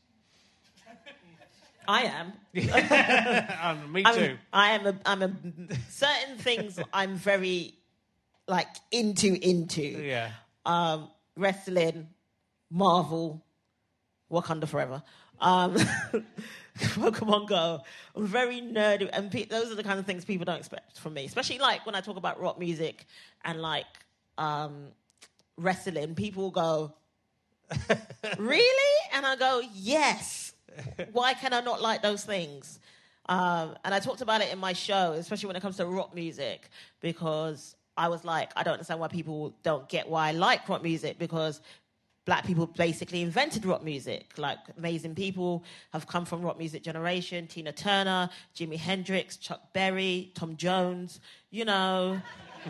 Speaker 5: I am.
Speaker 4: Um, me
Speaker 5: I'm,
Speaker 4: too.
Speaker 5: I am. A, I'm a certain things. I'm very like into into.
Speaker 4: Yeah.
Speaker 5: Um, wrestling, Marvel, Wakanda Forever, um, Pokemon Go. I'm very nerdy, and pe- those are the kind of things people don't expect from me. Especially like when I talk about rock music and like um, wrestling, people go, "Really?" And I go, "Yes." Why can I not like those things? Um, and I talked about it in my show, especially when it comes to rock music, because I was like, I don't understand why people don't get why I like rock music, because black people basically invented rock music. Like, amazing people have come from rock music generation. Tina Turner, Jimi Hendrix, Chuck Berry, Tom Jones, you know.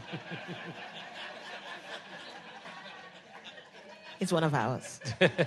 Speaker 5: It's one of ours.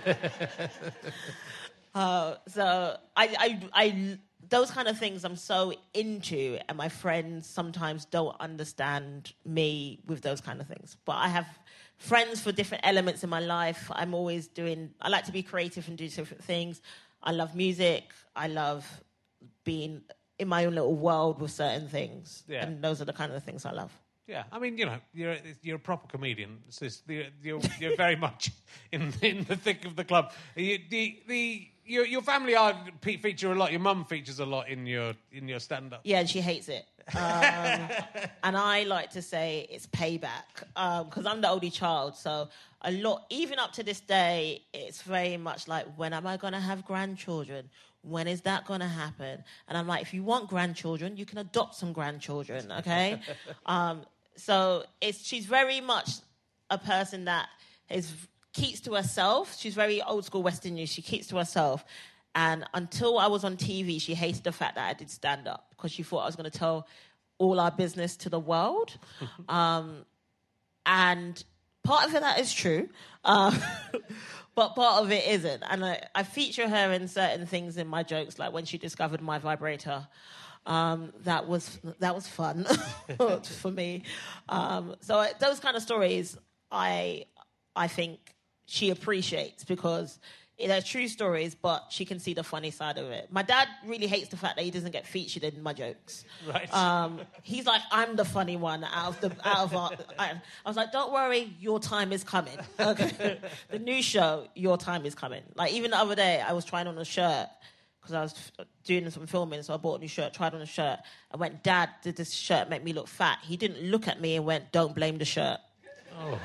Speaker 5: Uh, so I, I, I, those kind of things I'm so into, and my friends sometimes don't understand me with those kind of things. But I have friends for different elements in my life. I'm always doing, I like to be creative and do different things. I love music. I love being in my own little world with certain things.
Speaker 4: Yeah.
Speaker 5: And those are the kind of things I love.
Speaker 4: Yeah, I mean, you know, you're you're a proper comedian. It's just, you're, you're you're very much in in the thick of the club. You, the the your your family are feature a lot. Your mum features a lot in your in your stand up.
Speaker 5: Yeah, and she hates it. Um, and I like to say it's payback because um, I'm the only child. So a lot, even up to this day, it's very much like, when am I going to have grandchildren? When is that going to happen? And I'm like, if you want grandchildren, you can adopt some grandchildren, okay? um, so it's she's very much a person that is keeps to herself. She's very old school Western News. She keeps to herself. And until I was on T V, she hated the fact that I did stand-up because she thought I was going to tell all our business to the world. um, and part of that is true, uh, but part of it isn't. And I, I feature her in certain things in my jokes, like when she discovered my vibrator. Um, that was that was fun for me. Um, so those kind of stories, I I think she appreciates because they're true stories, but she can see the funny side of it. My dad really hates the fact that he doesn't get featured in my jokes.
Speaker 4: Right.
Speaker 5: Um, he's like, I'm the funny one out of the out of our. I, I was like, don't worry, your time is coming. Okay. The new show, your time is coming. Like even the other day, I was trying on a shirt because I was doing some filming, so I bought a new shirt, tried on a shirt. I went, Dad, did this shirt make me look fat? He didn't look at me and went, don't blame the shirt.
Speaker 4: Oh.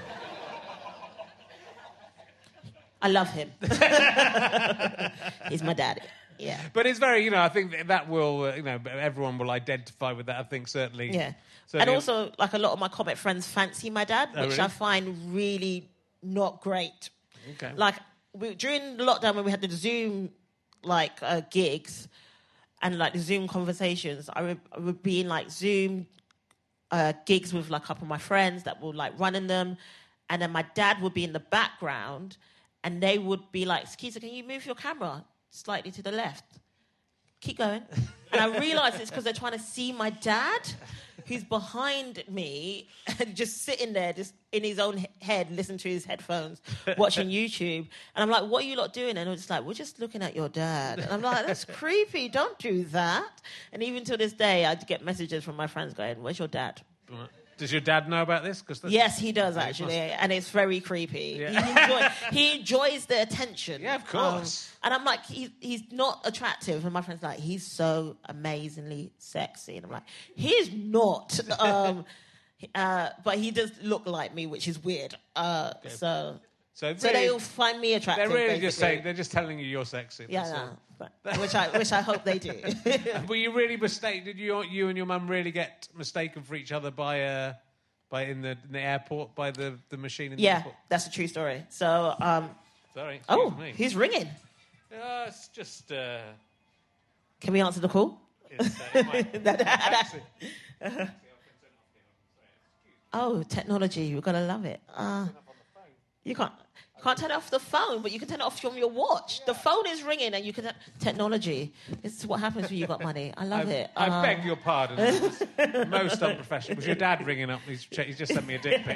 Speaker 5: I love him. He's my daddy. Yeah.
Speaker 4: But it's very, you know, I think that will, uh, you know, everyone will identify with that. I think certainly.
Speaker 5: Yeah.
Speaker 4: Certainly.
Speaker 5: And also, like a lot of my comic friends fancy my dad,
Speaker 4: Oh,
Speaker 5: which
Speaker 4: really?
Speaker 5: I find really not great.
Speaker 4: Okay.
Speaker 5: Like we, during the lockdown when we had the Zoom like uh, gigs and like the Zoom conversations, I would, I would be in like Zoom uh, gigs with like a couple of my friends that were like running them, and then my dad would be in the background. And they would be like, Skeeter, can you move your camera slightly to the left? Keep going. And I realised it's because they're trying to see my dad, who's behind me, and just sitting there, just in his own he- head, listening to his headphones, watching YouTube. And I'm like, what are you lot doing? And they're just like, we're just looking at your dad. And I'm like, that's creepy. Don't do that. And even to this day, I get messages from my friends going, where's your dad?
Speaker 4: Does your dad know about this? Cause
Speaker 5: yes, he does, actually, and it's very creepy.
Speaker 4: Yeah.
Speaker 5: He, enjoy, he enjoys the attention.
Speaker 4: Yeah, of course.
Speaker 5: Um, and I'm like, he, he's not attractive. And my friend's like, he's so amazingly sexy. And I'm like, he's not. Um, uh, but he does look like me, which is weird. Uh,
Speaker 4: Okay.
Speaker 5: So...
Speaker 4: So,
Speaker 5: So
Speaker 4: really,
Speaker 5: they all find me attractive.
Speaker 4: They're really
Speaker 5: basically.
Speaker 4: just saying, they're just telling you you're sexy.
Speaker 5: Yeah,
Speaker 4: that's
Speaker 5: no,
Speaker 4: all.
Speaker 5: but, which I which I hope they do.
Speaker 4: Were you really mistaken? Did you you and your mum really get mistaken for each other by uh, by in the, in the airport by the, the machine in the
Speaker 5: Yeah,
Speaker 4: airport?
Speaker 5: that's a true story. So, um,
Speaker 4: Sorry, excuse
Speaker 5: oh,
Speaker 4: me.
Speaker 5: who's ringing?
Speaker 4: Uh, it's just. Uh,
Speaker 5: Can we answer the call?
Speaker 4: it's, uh, it might- taxi.
Speaker 5: Oh, technology, you're gonna love it. Uh, you can't can't turn it off the phone, but you can turn it off from your watch. The phone is ringing, and you can technology. This is what happens when you got money. I love
Speaker 4: I,
Speaker 5: it.
Speaker 4: I
Speaker 5: Uh,
Speaker 4: beg your pardon. It's most unprofessional. Was your dad ringing up? He's, he's just sent me a dick pic.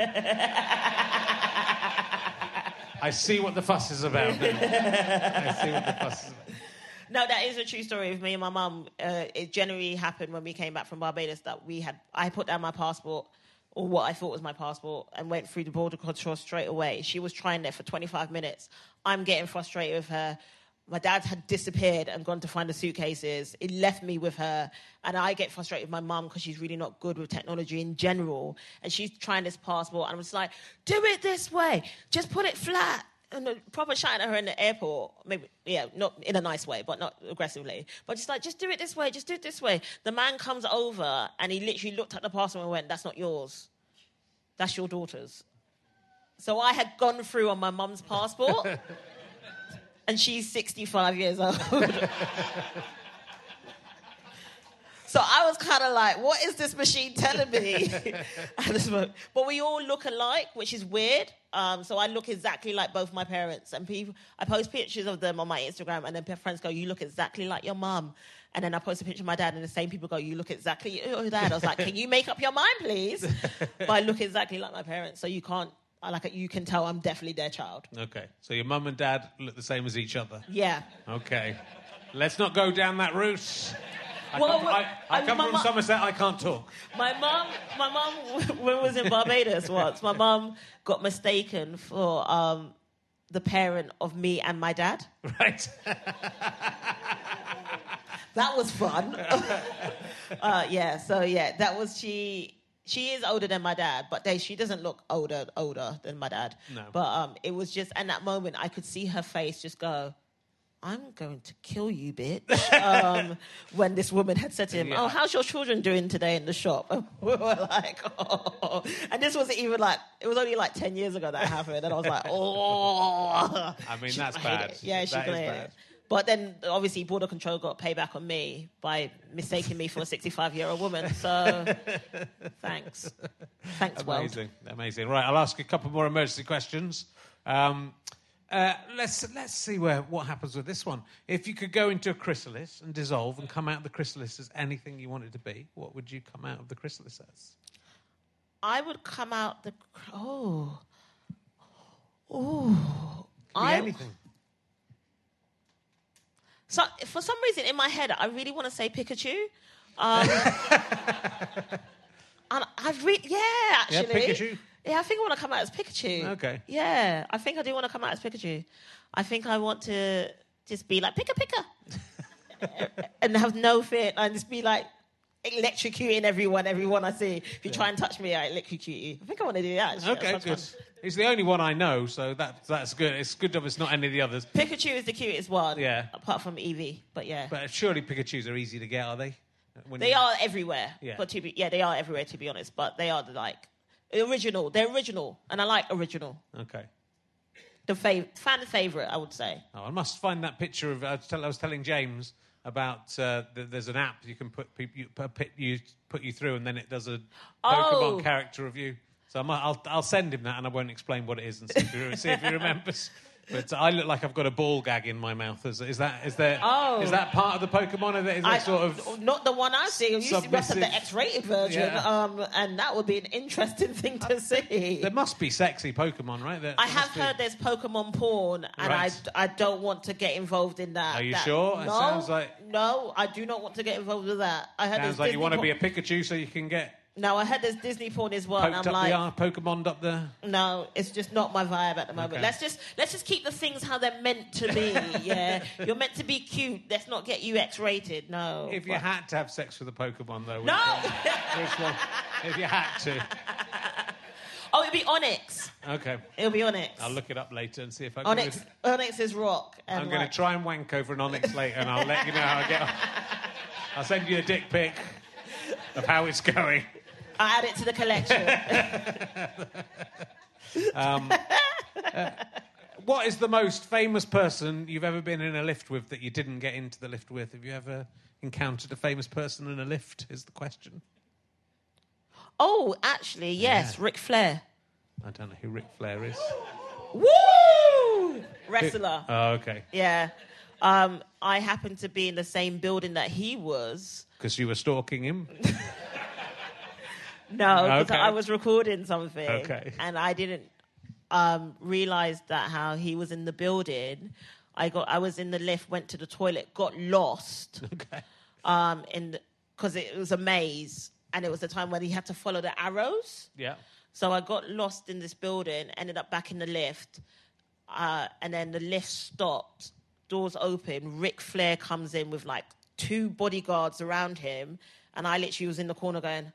Speaker 4: I see what the fuss is about. Now. I see what the fuss is about.
Speaker 5: No, that is a true story with me and my mum. Uh, it generally happened when we came back from Barbados that we had. I put down my passport, or what I thought was my passport, and went through the border control straight away. She was trying there for twenty-five minutes. I'm getting frustrated with her. My dad had disappeared and gone to find the suitcases. It left me with her, and I get frustrated with my mum because she's really not good with technology in general, and she's trying this passport, and I'm just like, do it this way. Just put it flat. And proper shouting at her in the airport, maybe, yeah, not in a nice way, but not aggressively. But just like, just do it this way, just do it this way. The man comes over and he literally looked at the passport and went, that's not yours. That's your daughter's. So I had gone through on my mum's passport and she's sixty-five years old. So I was kind of like, what is this machine telling me? But we all look alike, which is weird. Um, so I look exactly like both my parents. And people, I post pictures of them on my Instagram, and then friends go, you look exactly like your mum. And then I post a picture of my dad, and the same people go, you look exactly like your dad. I was like, can you make up your mind, please? But I look exactly like my parents, so you can't, I like you can tell I'm definitely their child.
Speaker 4: Okay, so your mum and dad look the same as each other?
Speaker 5: Yeah.
Speaker 4: Okay. Let's not go down that route. I
Speaker 5: Well,
Speaker 4: come,
Speaker 5: well,
Speaker 4: I, I
Speaker 5: I-
Speaker 4: come
Speaker 5: my
Speaker 4: from
Speaker 5: mu-
Speaker 4: Somerset, I can't talk.
Speaker 5: My mum, my mum, when we was in Barbados once, my mum got mistaken for um, the parent of me and my dad.
Speaker 4: Right.
Speaker 5: That was fun. uh, yeah, so yeah, that was she. She is older than my dad, but they, she doesn't look older older than my dad.
Speaker 4: No.
Speaker 5: But um, it was just, in that moment, I could see her face just go, I'm going to kill you, bitch. um, when this woman had said to him,
Speaker 4: Yeah.
Speaker 5: oh, how's your children doing today in the shop? And we were like, oh. And this wasn't even like, it was only like ten years ago that happened. And I was like, oh.
Speaker 4: I mean,
Speaker 5: She-
Speaker 4: that's
Speaker 5: I hate
Speaker 4: bad.
Speaker 5: it. Yeah, she
Speaker 4: That is
Speaker 5: hated
Speaker 4: bad.
Speaker 5: it. But then, obviously, Border Control got payback on me by mistaking me for a sixty-five-year-old woman. So, thanks. Thanks, world.
Speaker 4: Amazing, amazing. Right, I'll ask a couple more emergency questions. Um, uh, let's let's see where what happens with this one. If you could go into a chrysalis and dissolve and come out of the chrysalis as anything you wanted to be, what would you come out of the chrysalis as?
Speaker 5: I would come out the... Oh. Oh.
Speaker 4: Be
Speaker 5: I,
Speaker 4: anything.
Speaker 5: So, for some reason, in my head, I really want to say Pikachu. Um, and I re- yeah, actually.
Speaker 4: Yeah, Pikachu?
Speaker 5: Yeah, I think I want to come out as Pikachu.
Speaker 4: Okay.
Speaker 5: Yeah, I think I do want to come out as Pikachu. I think I want to just be like, Pika Pika. And have no fear and just be like electrocuting everyone, everyone I see. If you try and touch me, I electrocute you. I think I want to do that. Actually.
Speaker 4: Okay,
Speaker 5: That
Speaker 4: good.
Speaker 5: sounds fun.
Speaker 4: It's the only one I know, so that that's good. It's good if it's not any of the others.
Speaker 5: Pikachu is the cutest one.
Speaker 4: Yeah.
Speaker 5: Apart from Eevee, but yeah.
Speaker 4: But surely Pikachus are easy to get, are they? When
Speaker 5: They
Speaker 4: you-
Speaker 5: are everywhere.
Speaker 4: Yeah.
Speaker 5: But to be, yeah, they are everywhere, to be honest. But they are the, like original. They're original, and I like original.
Speaker 4: Okay.
Speaker 5: The fav- fan favorite, I would say.
Speaker 4: Oh, I must find that picture of. I was, tell, I was telling James about uh, th- there's an app you can put people you, put, you put you through, and then it does a Pokemon
Speaker 5: Oh.
Speaker 4: character review. So I might, I'll I'll send him that, and I won't explain what it is, and see if he, see if he remembers. But I look like I've got a ball gag in my mouth. Is, is that is there?
Speaker 5: Oh.
Speaker 4: Is that part of the Pokemon? Is that
Speaker 5: I,
Speaker 4: sort of
Speaker 5: not the one I see. You see must have
Speaker 4: submissive-
Speaker 5: the X-rated version,
Speaker 4: Yeah.
Speaker 5: um, and that would be an interesting thing to see.
Speaker 4: there must be sexy Pokemon, right? There,
Speaker 5: I
Speaker 4: there
Speaker 5: have
Speaker 4: must be-
Speaker 5: heard there's Pokemon porn, and
Speaker 4: Right.
Speaker 5: I, I don't want to get involved in that.
Speaker 4: Are you
Speaker 5: That-
Speaker 4: sure? It
Speaker 5: No,
Speaker 4: sounds like-
Speaker 5: no, I do not want to get involved with that. I heard
Speaker 4: Sounds
Speaker 5: there's
Speaker 4: like you
Speaker 5: Disney
Speaker 4: want to be a
Speaker 5: porn-
Speaker 4: Pikachu, so you can get
Speaker 5: No, I heard there's Disney porn as well, and
Speaker 4: poked
Speaker 5: I'm
Speaker 4: up
Speaker 5: like,
Speaker 4: the arm, Pokemoned up there.
Speaker 5: no, it's just not my vibe at the moment.
Speaker 4: Okay.
Speaker 5: Let's just let's just keep the things how they're meant to be. Yeah, you're meant to be cute. Let's not get you X-rated. No.
Speaker 4: If you
Speaker 5: But-
Speaker 4: had to have sex with a Pokemon, though, which
Speaker 5: no.
Speaker 4: one? Which one? If you had to.
Speaker 5: Oh, it'll be Onyx.
Speaker 4: Okay.
Speaker 5: It'll be Onyx.
Speaker 4: I'll look it up later and see if I can.
Speaker 5: Onyx. Onyx is rock. And
Speaker 4: I'm going
Speaker 5: like-
Speaker 4: to try and wank over an Onyx later, and I'll let you know how I get on. I'll send you a dick pic of how it's going.
Speaker 5: I add it to the collection.
Speaker 4: What is the most famous person you've ever been in a lift with that you didn't get into the lift with? Have you ever encountered a famous person in a lift, is the question.
Speaker 5: Oh, actually, yes,
Speaker 4: Yeah.
Speaker 5: Ric Flair.
Speaker 4: I don't know who Ric Flair is.
Speaker 5: Woo! Wrestler.
Speaker 4: Oh, okay.
Speaker 5: Yeah. Um, I happened to be in the same building that he was.
Speaker 4: Because you were stalking him?
Speaker 5: No, because
Speaker 4: Okay.
Speaker 5: I was recording something.
Speaker 4: Okay.
Speaker 5: And I didn't um, realize that how he was in the building. I got. I was in the lift, went to the toilet, got lost.
Speaker 4: Okay.
Speaker 5: Um, in because it was a maze, and it was the time when he had to follow the arrows.
Speaker 4: Yeah.
Speaker 5: So I got lost in this building, ended up back in the lift, uh, and then the lift stopped, doors open, Ric Flair comes in with like two bodyguards around him, and I literally was in the corner going...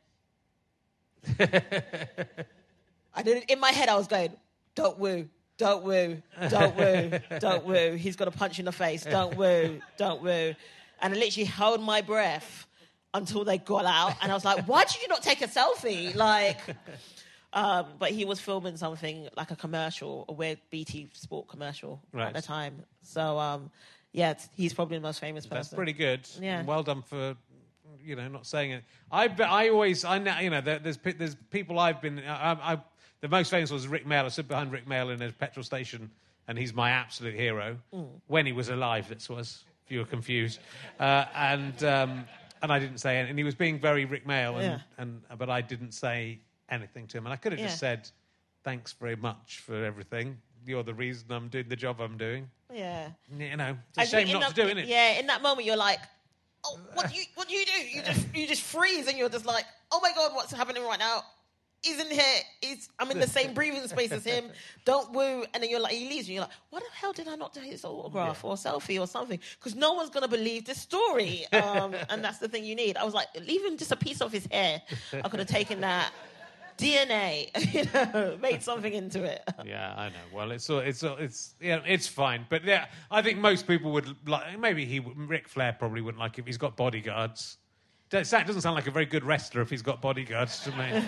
Speaker 5: I didn't, in my head I was going, don't woo, don't woo, don't woo, don't woo. He's got a punch in the face, don't woo, don't woo. And I literally held my breath until they got out, and I was like, why did you not take a selfie? Like... Um, but he was filming something like a commercial, a weird B T Sport commercial
Speaker 4: Right.
Speaker 5: at the time. So, um, yeah, it's, he's probably the most famous person.
Speaker 4: That's pretty good.
Speaker 5: Yeah.
Speaker 4: Well done for, you know, not saying it. I, be- I always, I know, you know, there, there's pe- there's people I've been. I, I, the most famous was Rick Mail. I stood behind Rick Mail in a petrol station, and he's my absolute hero
Speaker 5: Mm.
Speaker 4: when he was alive. This was, if you were confused, uh, and um, and I didn't say anything. And he was being very Rick Mail, and,
Speaker 5: Yeah.
Speaker 4: and but I didn't say anything to him, and I could have just
Speaker 5: Yeah.
Speaker 4: said, "Thanks very much for everything. You're the reason I'm doing the job I'm doing."
Speaker 5: Yeah.
Speaker 4: You know, it's
Speaker 5: I
Speaker 4: a shame
Speaker 5: think in
Speaker 4: not
Speaker 5: that-
Speaker 4: to do, isn't it?
Speaker 5: Yeah, in that moment you're like, oh, what do you what do you do? You just you just freeze, and you're just like, oh my god, what's happening right now? He's in here. He's, I'm in the same breathing space as him. Don't woo. And then you're like, he leaves, and you're like, what the hell did I not do his autograph yeah. or selfie or something? Because no one's going to believe this story. Um, and that's the thing you need. I was like, leave him just a piece of his hair. I could have taken that D N A, you know, made something into it.
Speaker 4: Yeah, I know. Well, it's it's it's yeah, it's fine. But yeah, I think most people would like. Maybe he, Ric Flair, probably wouldn't like it if he's got bodyguards. That doesn't sound like a very good wrestler if he's got bodyguards to me.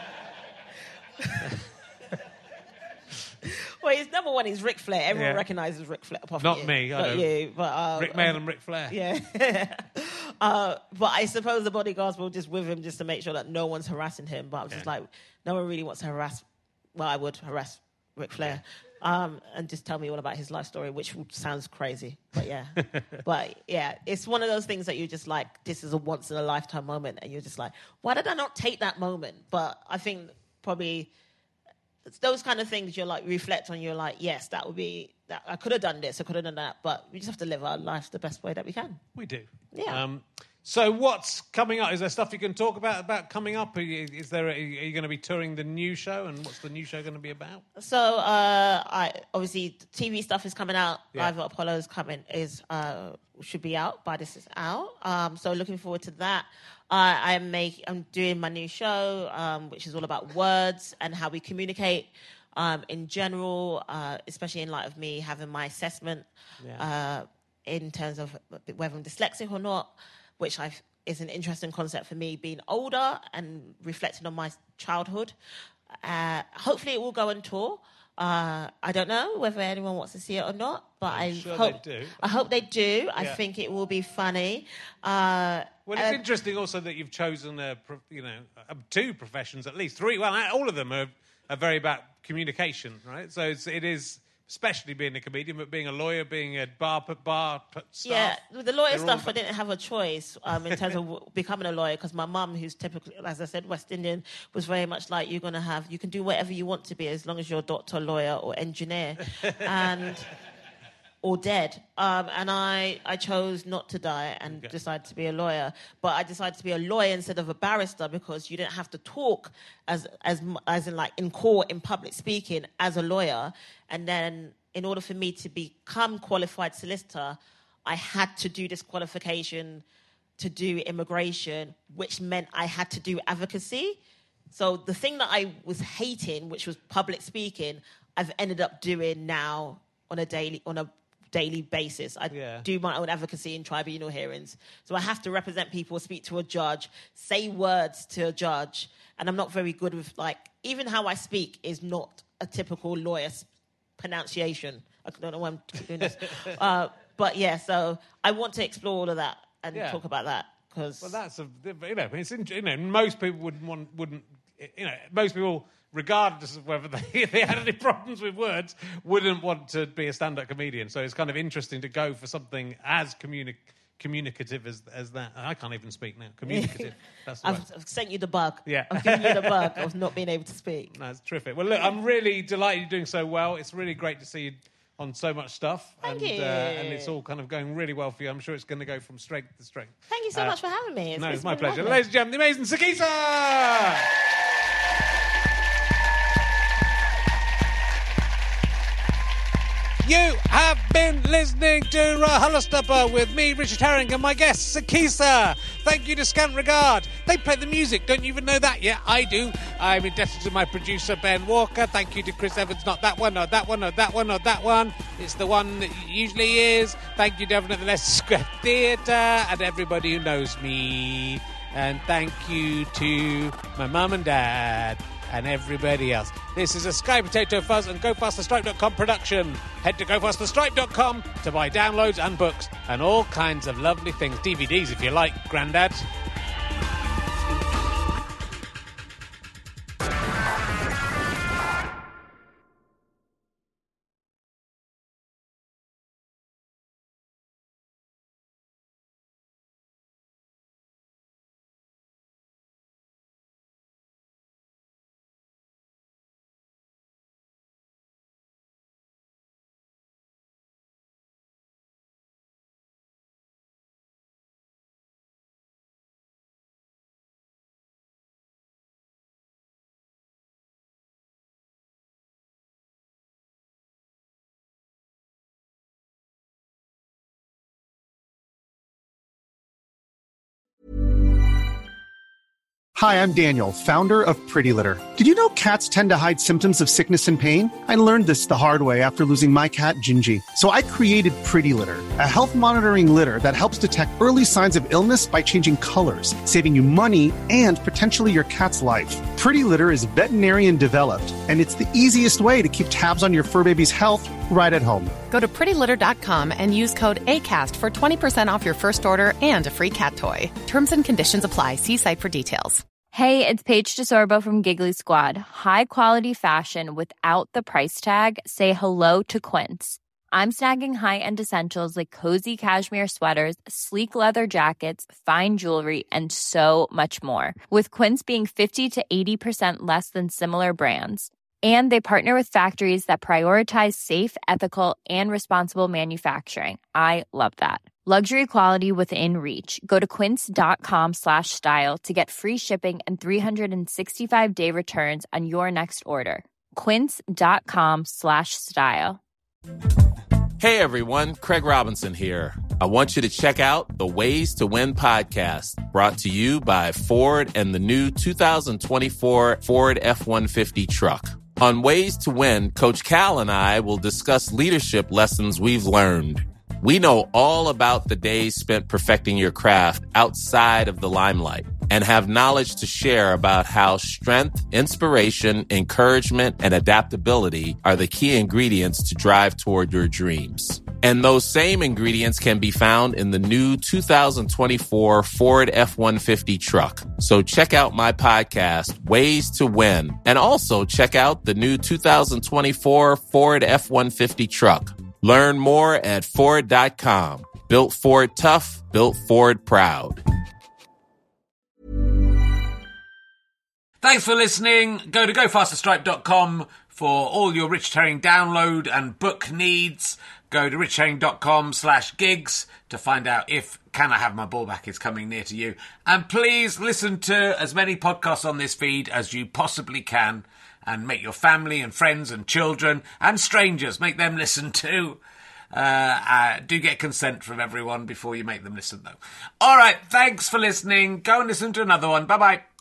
Speaker 5: Well, he's number one. He's Ric Flair. Everyone
Speaker 4: Yeah.
Speaker 5: recognises Ric Flair. Apart
Speaker 4: Not
Speaker 5: from
Speaker 4: me,
Speaker 5: you,
Speaker 4: I
Speaker 5: not
Speaker 4: know.
Speaker 5: you. But uh,
Speaker 4: Rick Mail and Ric Flair.
Speaker 5: Yeah. uh, but I suppose the bodyguards were just with him just to make sure that no one's harassing him. But I was just
Speaker 4: Yeah.
Speaker 5: like, no one really wants to harass. Well, I would harass Ric Flair. Um, and just tell me all about his life story, which sounds crazy. But yeah. But yeah, it's one of those things that you're just like, this is a once in a lifetime moment. And you're just like, why did I not take that moment? But I think probably it's those kind of things you're like, reflect on, you're like, yes, that would be, that I could have done this, I could have done that. But we just have to live our lives the best way that we can.
Speaker 4: We do.
Speaker 5: Yeah.
Speaker 4: Um, so what's coming up? Is there stuff you can talk about about coming up? Are you, is there? A, are you going to be touring the new show? And what's the new show going to be about?
Speaker 5: So, uh, I obviously T V stuff is coming out.
Speaker 4: Yeah.
Speaker 5: Live at Apollo is coming. Is uh, should be out by this is out. Um, so looking forward to that. Uh, I am make I'm doing my new show, um, which is all about words and how we communicate um, in general, uh, especially in light of me having my assessment
Speaker 4: Yeah.
Speaker 5: uh, in terms of whether I'm dyslexic or not, which I is an interesting concept for me, being older and reflecting on my childhood. Uh, hopefully, it will go on tour. Uh, I don't know whether anyone wants to see it or not, but
Speaker 4: I'm
Speaker 5: I
Speaker 4: sure
Speaker 5: hope
Speaker 4: they do.
Speaker 5: I hope they do. I
Speaker 4: Yeah.
Speaker 5: think it will be funny. Uh,
Speaker 4: Well, it's
Speaker 5: uh,
Speaker 4: interesting also that you've chosen, uh, pro- you know, uh, two professions at least, three. Well, all of them are, are very about communication, right? So it's, it is, especially being a comedian, but being a lawyer, being a bar bar staff.
Speaker 5: Yeah, with the lawyer
Speaker 4: they're all
Speaker 5: stuff, I
Speaker 4: about-
Speaker 5: didn't have a choice um, in terms of w- becoming a lawyer because my mum, who's typically, as I said, West Indian, was very much like, you're going to have, you can do whatever you want to be as long as you're a doctor, lawyer, or engineer, and or dead. Um, and I, I chose not to die and
Speaker 4: Okay.
Speaker 5: decided to be a lawyer. But I decided to be a lawyer instead of a barrister because you didn't have to talk as as m- as in like in court, in public speaking, as a lawyer. And then in order for me to become qualified solicitor, I had to do this qualification to do immigration, which meant I had to do advocacy. So the thing that I was hating, which was public speaking, I've ended up doing now on a daily on a daily basis. I
Speaker 4: Yeah.
Speaker 5: do my own advocacy in tribunal hearings. So I have to represent people, speak to a judge, say words to a judge. And I'm not very good with, like, even how I speak is not a typical lawyer's pronunciation. I don't know why I'm doing this. uh, but yeah, so I want to explore all of that and
Speaker 4: Yeah.
Speaker 5: talk about that. Cause
Speaker 4: Well, that's a, you know, it's, in- you know, most people wouldn't want, wouldn't, you know, most people, regardless of whether they, they had any problems with words, wouldn't want to be a stand-up comedian. So it's kind of interesting to go for something as communi- communicative as as that. I can't even speak now. Communicative. That's the
Speaker 5: I've,
Speaker 4: word.
Speaker 5: I've sent you the bug.
Speaker 4: Yeah.
Speaker 5: I've given you the bug of not being able to speak.
Speaker 4: That's terrific. Well, look, I'm really delighted you're doing so well. It's really great to see you on so much stuff.
Speaker 5: Thank
Speaker 4: and,
Speaker 5: you.
Speaker 4: Uh, and it's all kind of going really well for you. I'm sure it's going to go from strength to strength.
Speaker 5: Thank you so
Speaker 4: Uh,
Speaker 5: much for having me.
Speaker 4: no, it's
Speaker 5: been
Speaker 4: my pleasure.
Speaker 5: lovely.
Speaker 4: Ladies and gentlemen, the amazing Sakisa! You have been listening to RHLSTP with me, Richard Herring, and my guest, Sakisa. Thank you to Scant Regard. They play the music. Don't you even know that yet? I do. I'm indebted to my producer, Ben Walker. Thank you to Chris Evans. Not that one, not that one, not that one, not that one. It's the one that usually is. Thank you to everyone at the Leicester Square Theatre and everybody who knows me. And thank you to my mum and dad and everybody else. This is a Sky Potato Fuzz and Go Faster Stripe dot com production. Head to Go Faster Stripe dot com to buy downloads and books and all kinds of lovely things. D V Ds if you like, Grandad.
Speaker 11: Hi, I'm Daniel, founder of Pretty Litter. Did you know cats tend to hide symptoms of sickness and pain? I learned this the hard way after losing my cat, Gingy. So I created Pretty Litter, a health monitoring litter that helps detect early signs of illness by changing colors, saving you money and potentially your cat's life. Pretty Litter is veterinarian developed, and it's the easiest way to keep tabs on your fur baby's health right at home.
Speaker 12: Go to pretty litter dot com and use code ACAST for twenty percent off your first order and a free cat toy. Terms and conditions apply. See site for details.
Speaker 3: Hey, it's Paige DeSorbo from Giggly Squad. High quality fashion without the price tag. Say hello to Quince. I'm snagging high-end essentials like cozy cashmere sweaters, sleek leather jackets, fine jewelry, and so much more. With Quince being fifty to eighty percent less than similar brands. And they partner with factories that prioritize safe, ethical, and responsible manufacturing. I love that. Luxury quality within reach. Go to quince.com slash style to get free shipping and three sixty-five day returns on your next order. Quince.com slash style.
Speaker 13: Hey everyone, Craig Robinson here. I want you to check out the Ways to Win podcast, brought to you by Ford and the new two thousand twenty-four Ford F one fifty truck. On Ways to Win, Coach Cal and I will discuss leadership lessons we've learned. We know all about the days spent perfecting your craft outside of the limelight and have knowledge to share about how strength, inspiration, encouragement, and adaptability are the key ingredients to drive toward your dreams. And those same ingredients can be found in the new two thousand twenty-four Ford F one fifty truck. So check out my podcast, Ways to Win, and also check out the new two thousand twenty-four Ford F one fifty truck. Learn more at Ford dot com. Built Ford tough, built Ford proud.
Speaker 1: Thanks for listening. Go to go faster stripe dot com for all your Richard Herring download and book needs. Go to richard herring dot com slash gigs to find out if Can I Have My Ball Back is coming near to you. And please listen to as many podcasts on this feed as you possibly can. And make your family and friends and children and strangers, make them listen too. Uh, uh, do get consent from everyone before you make them listen, though. All right, thanks for listening. Go and listen to another one. Bye-bye.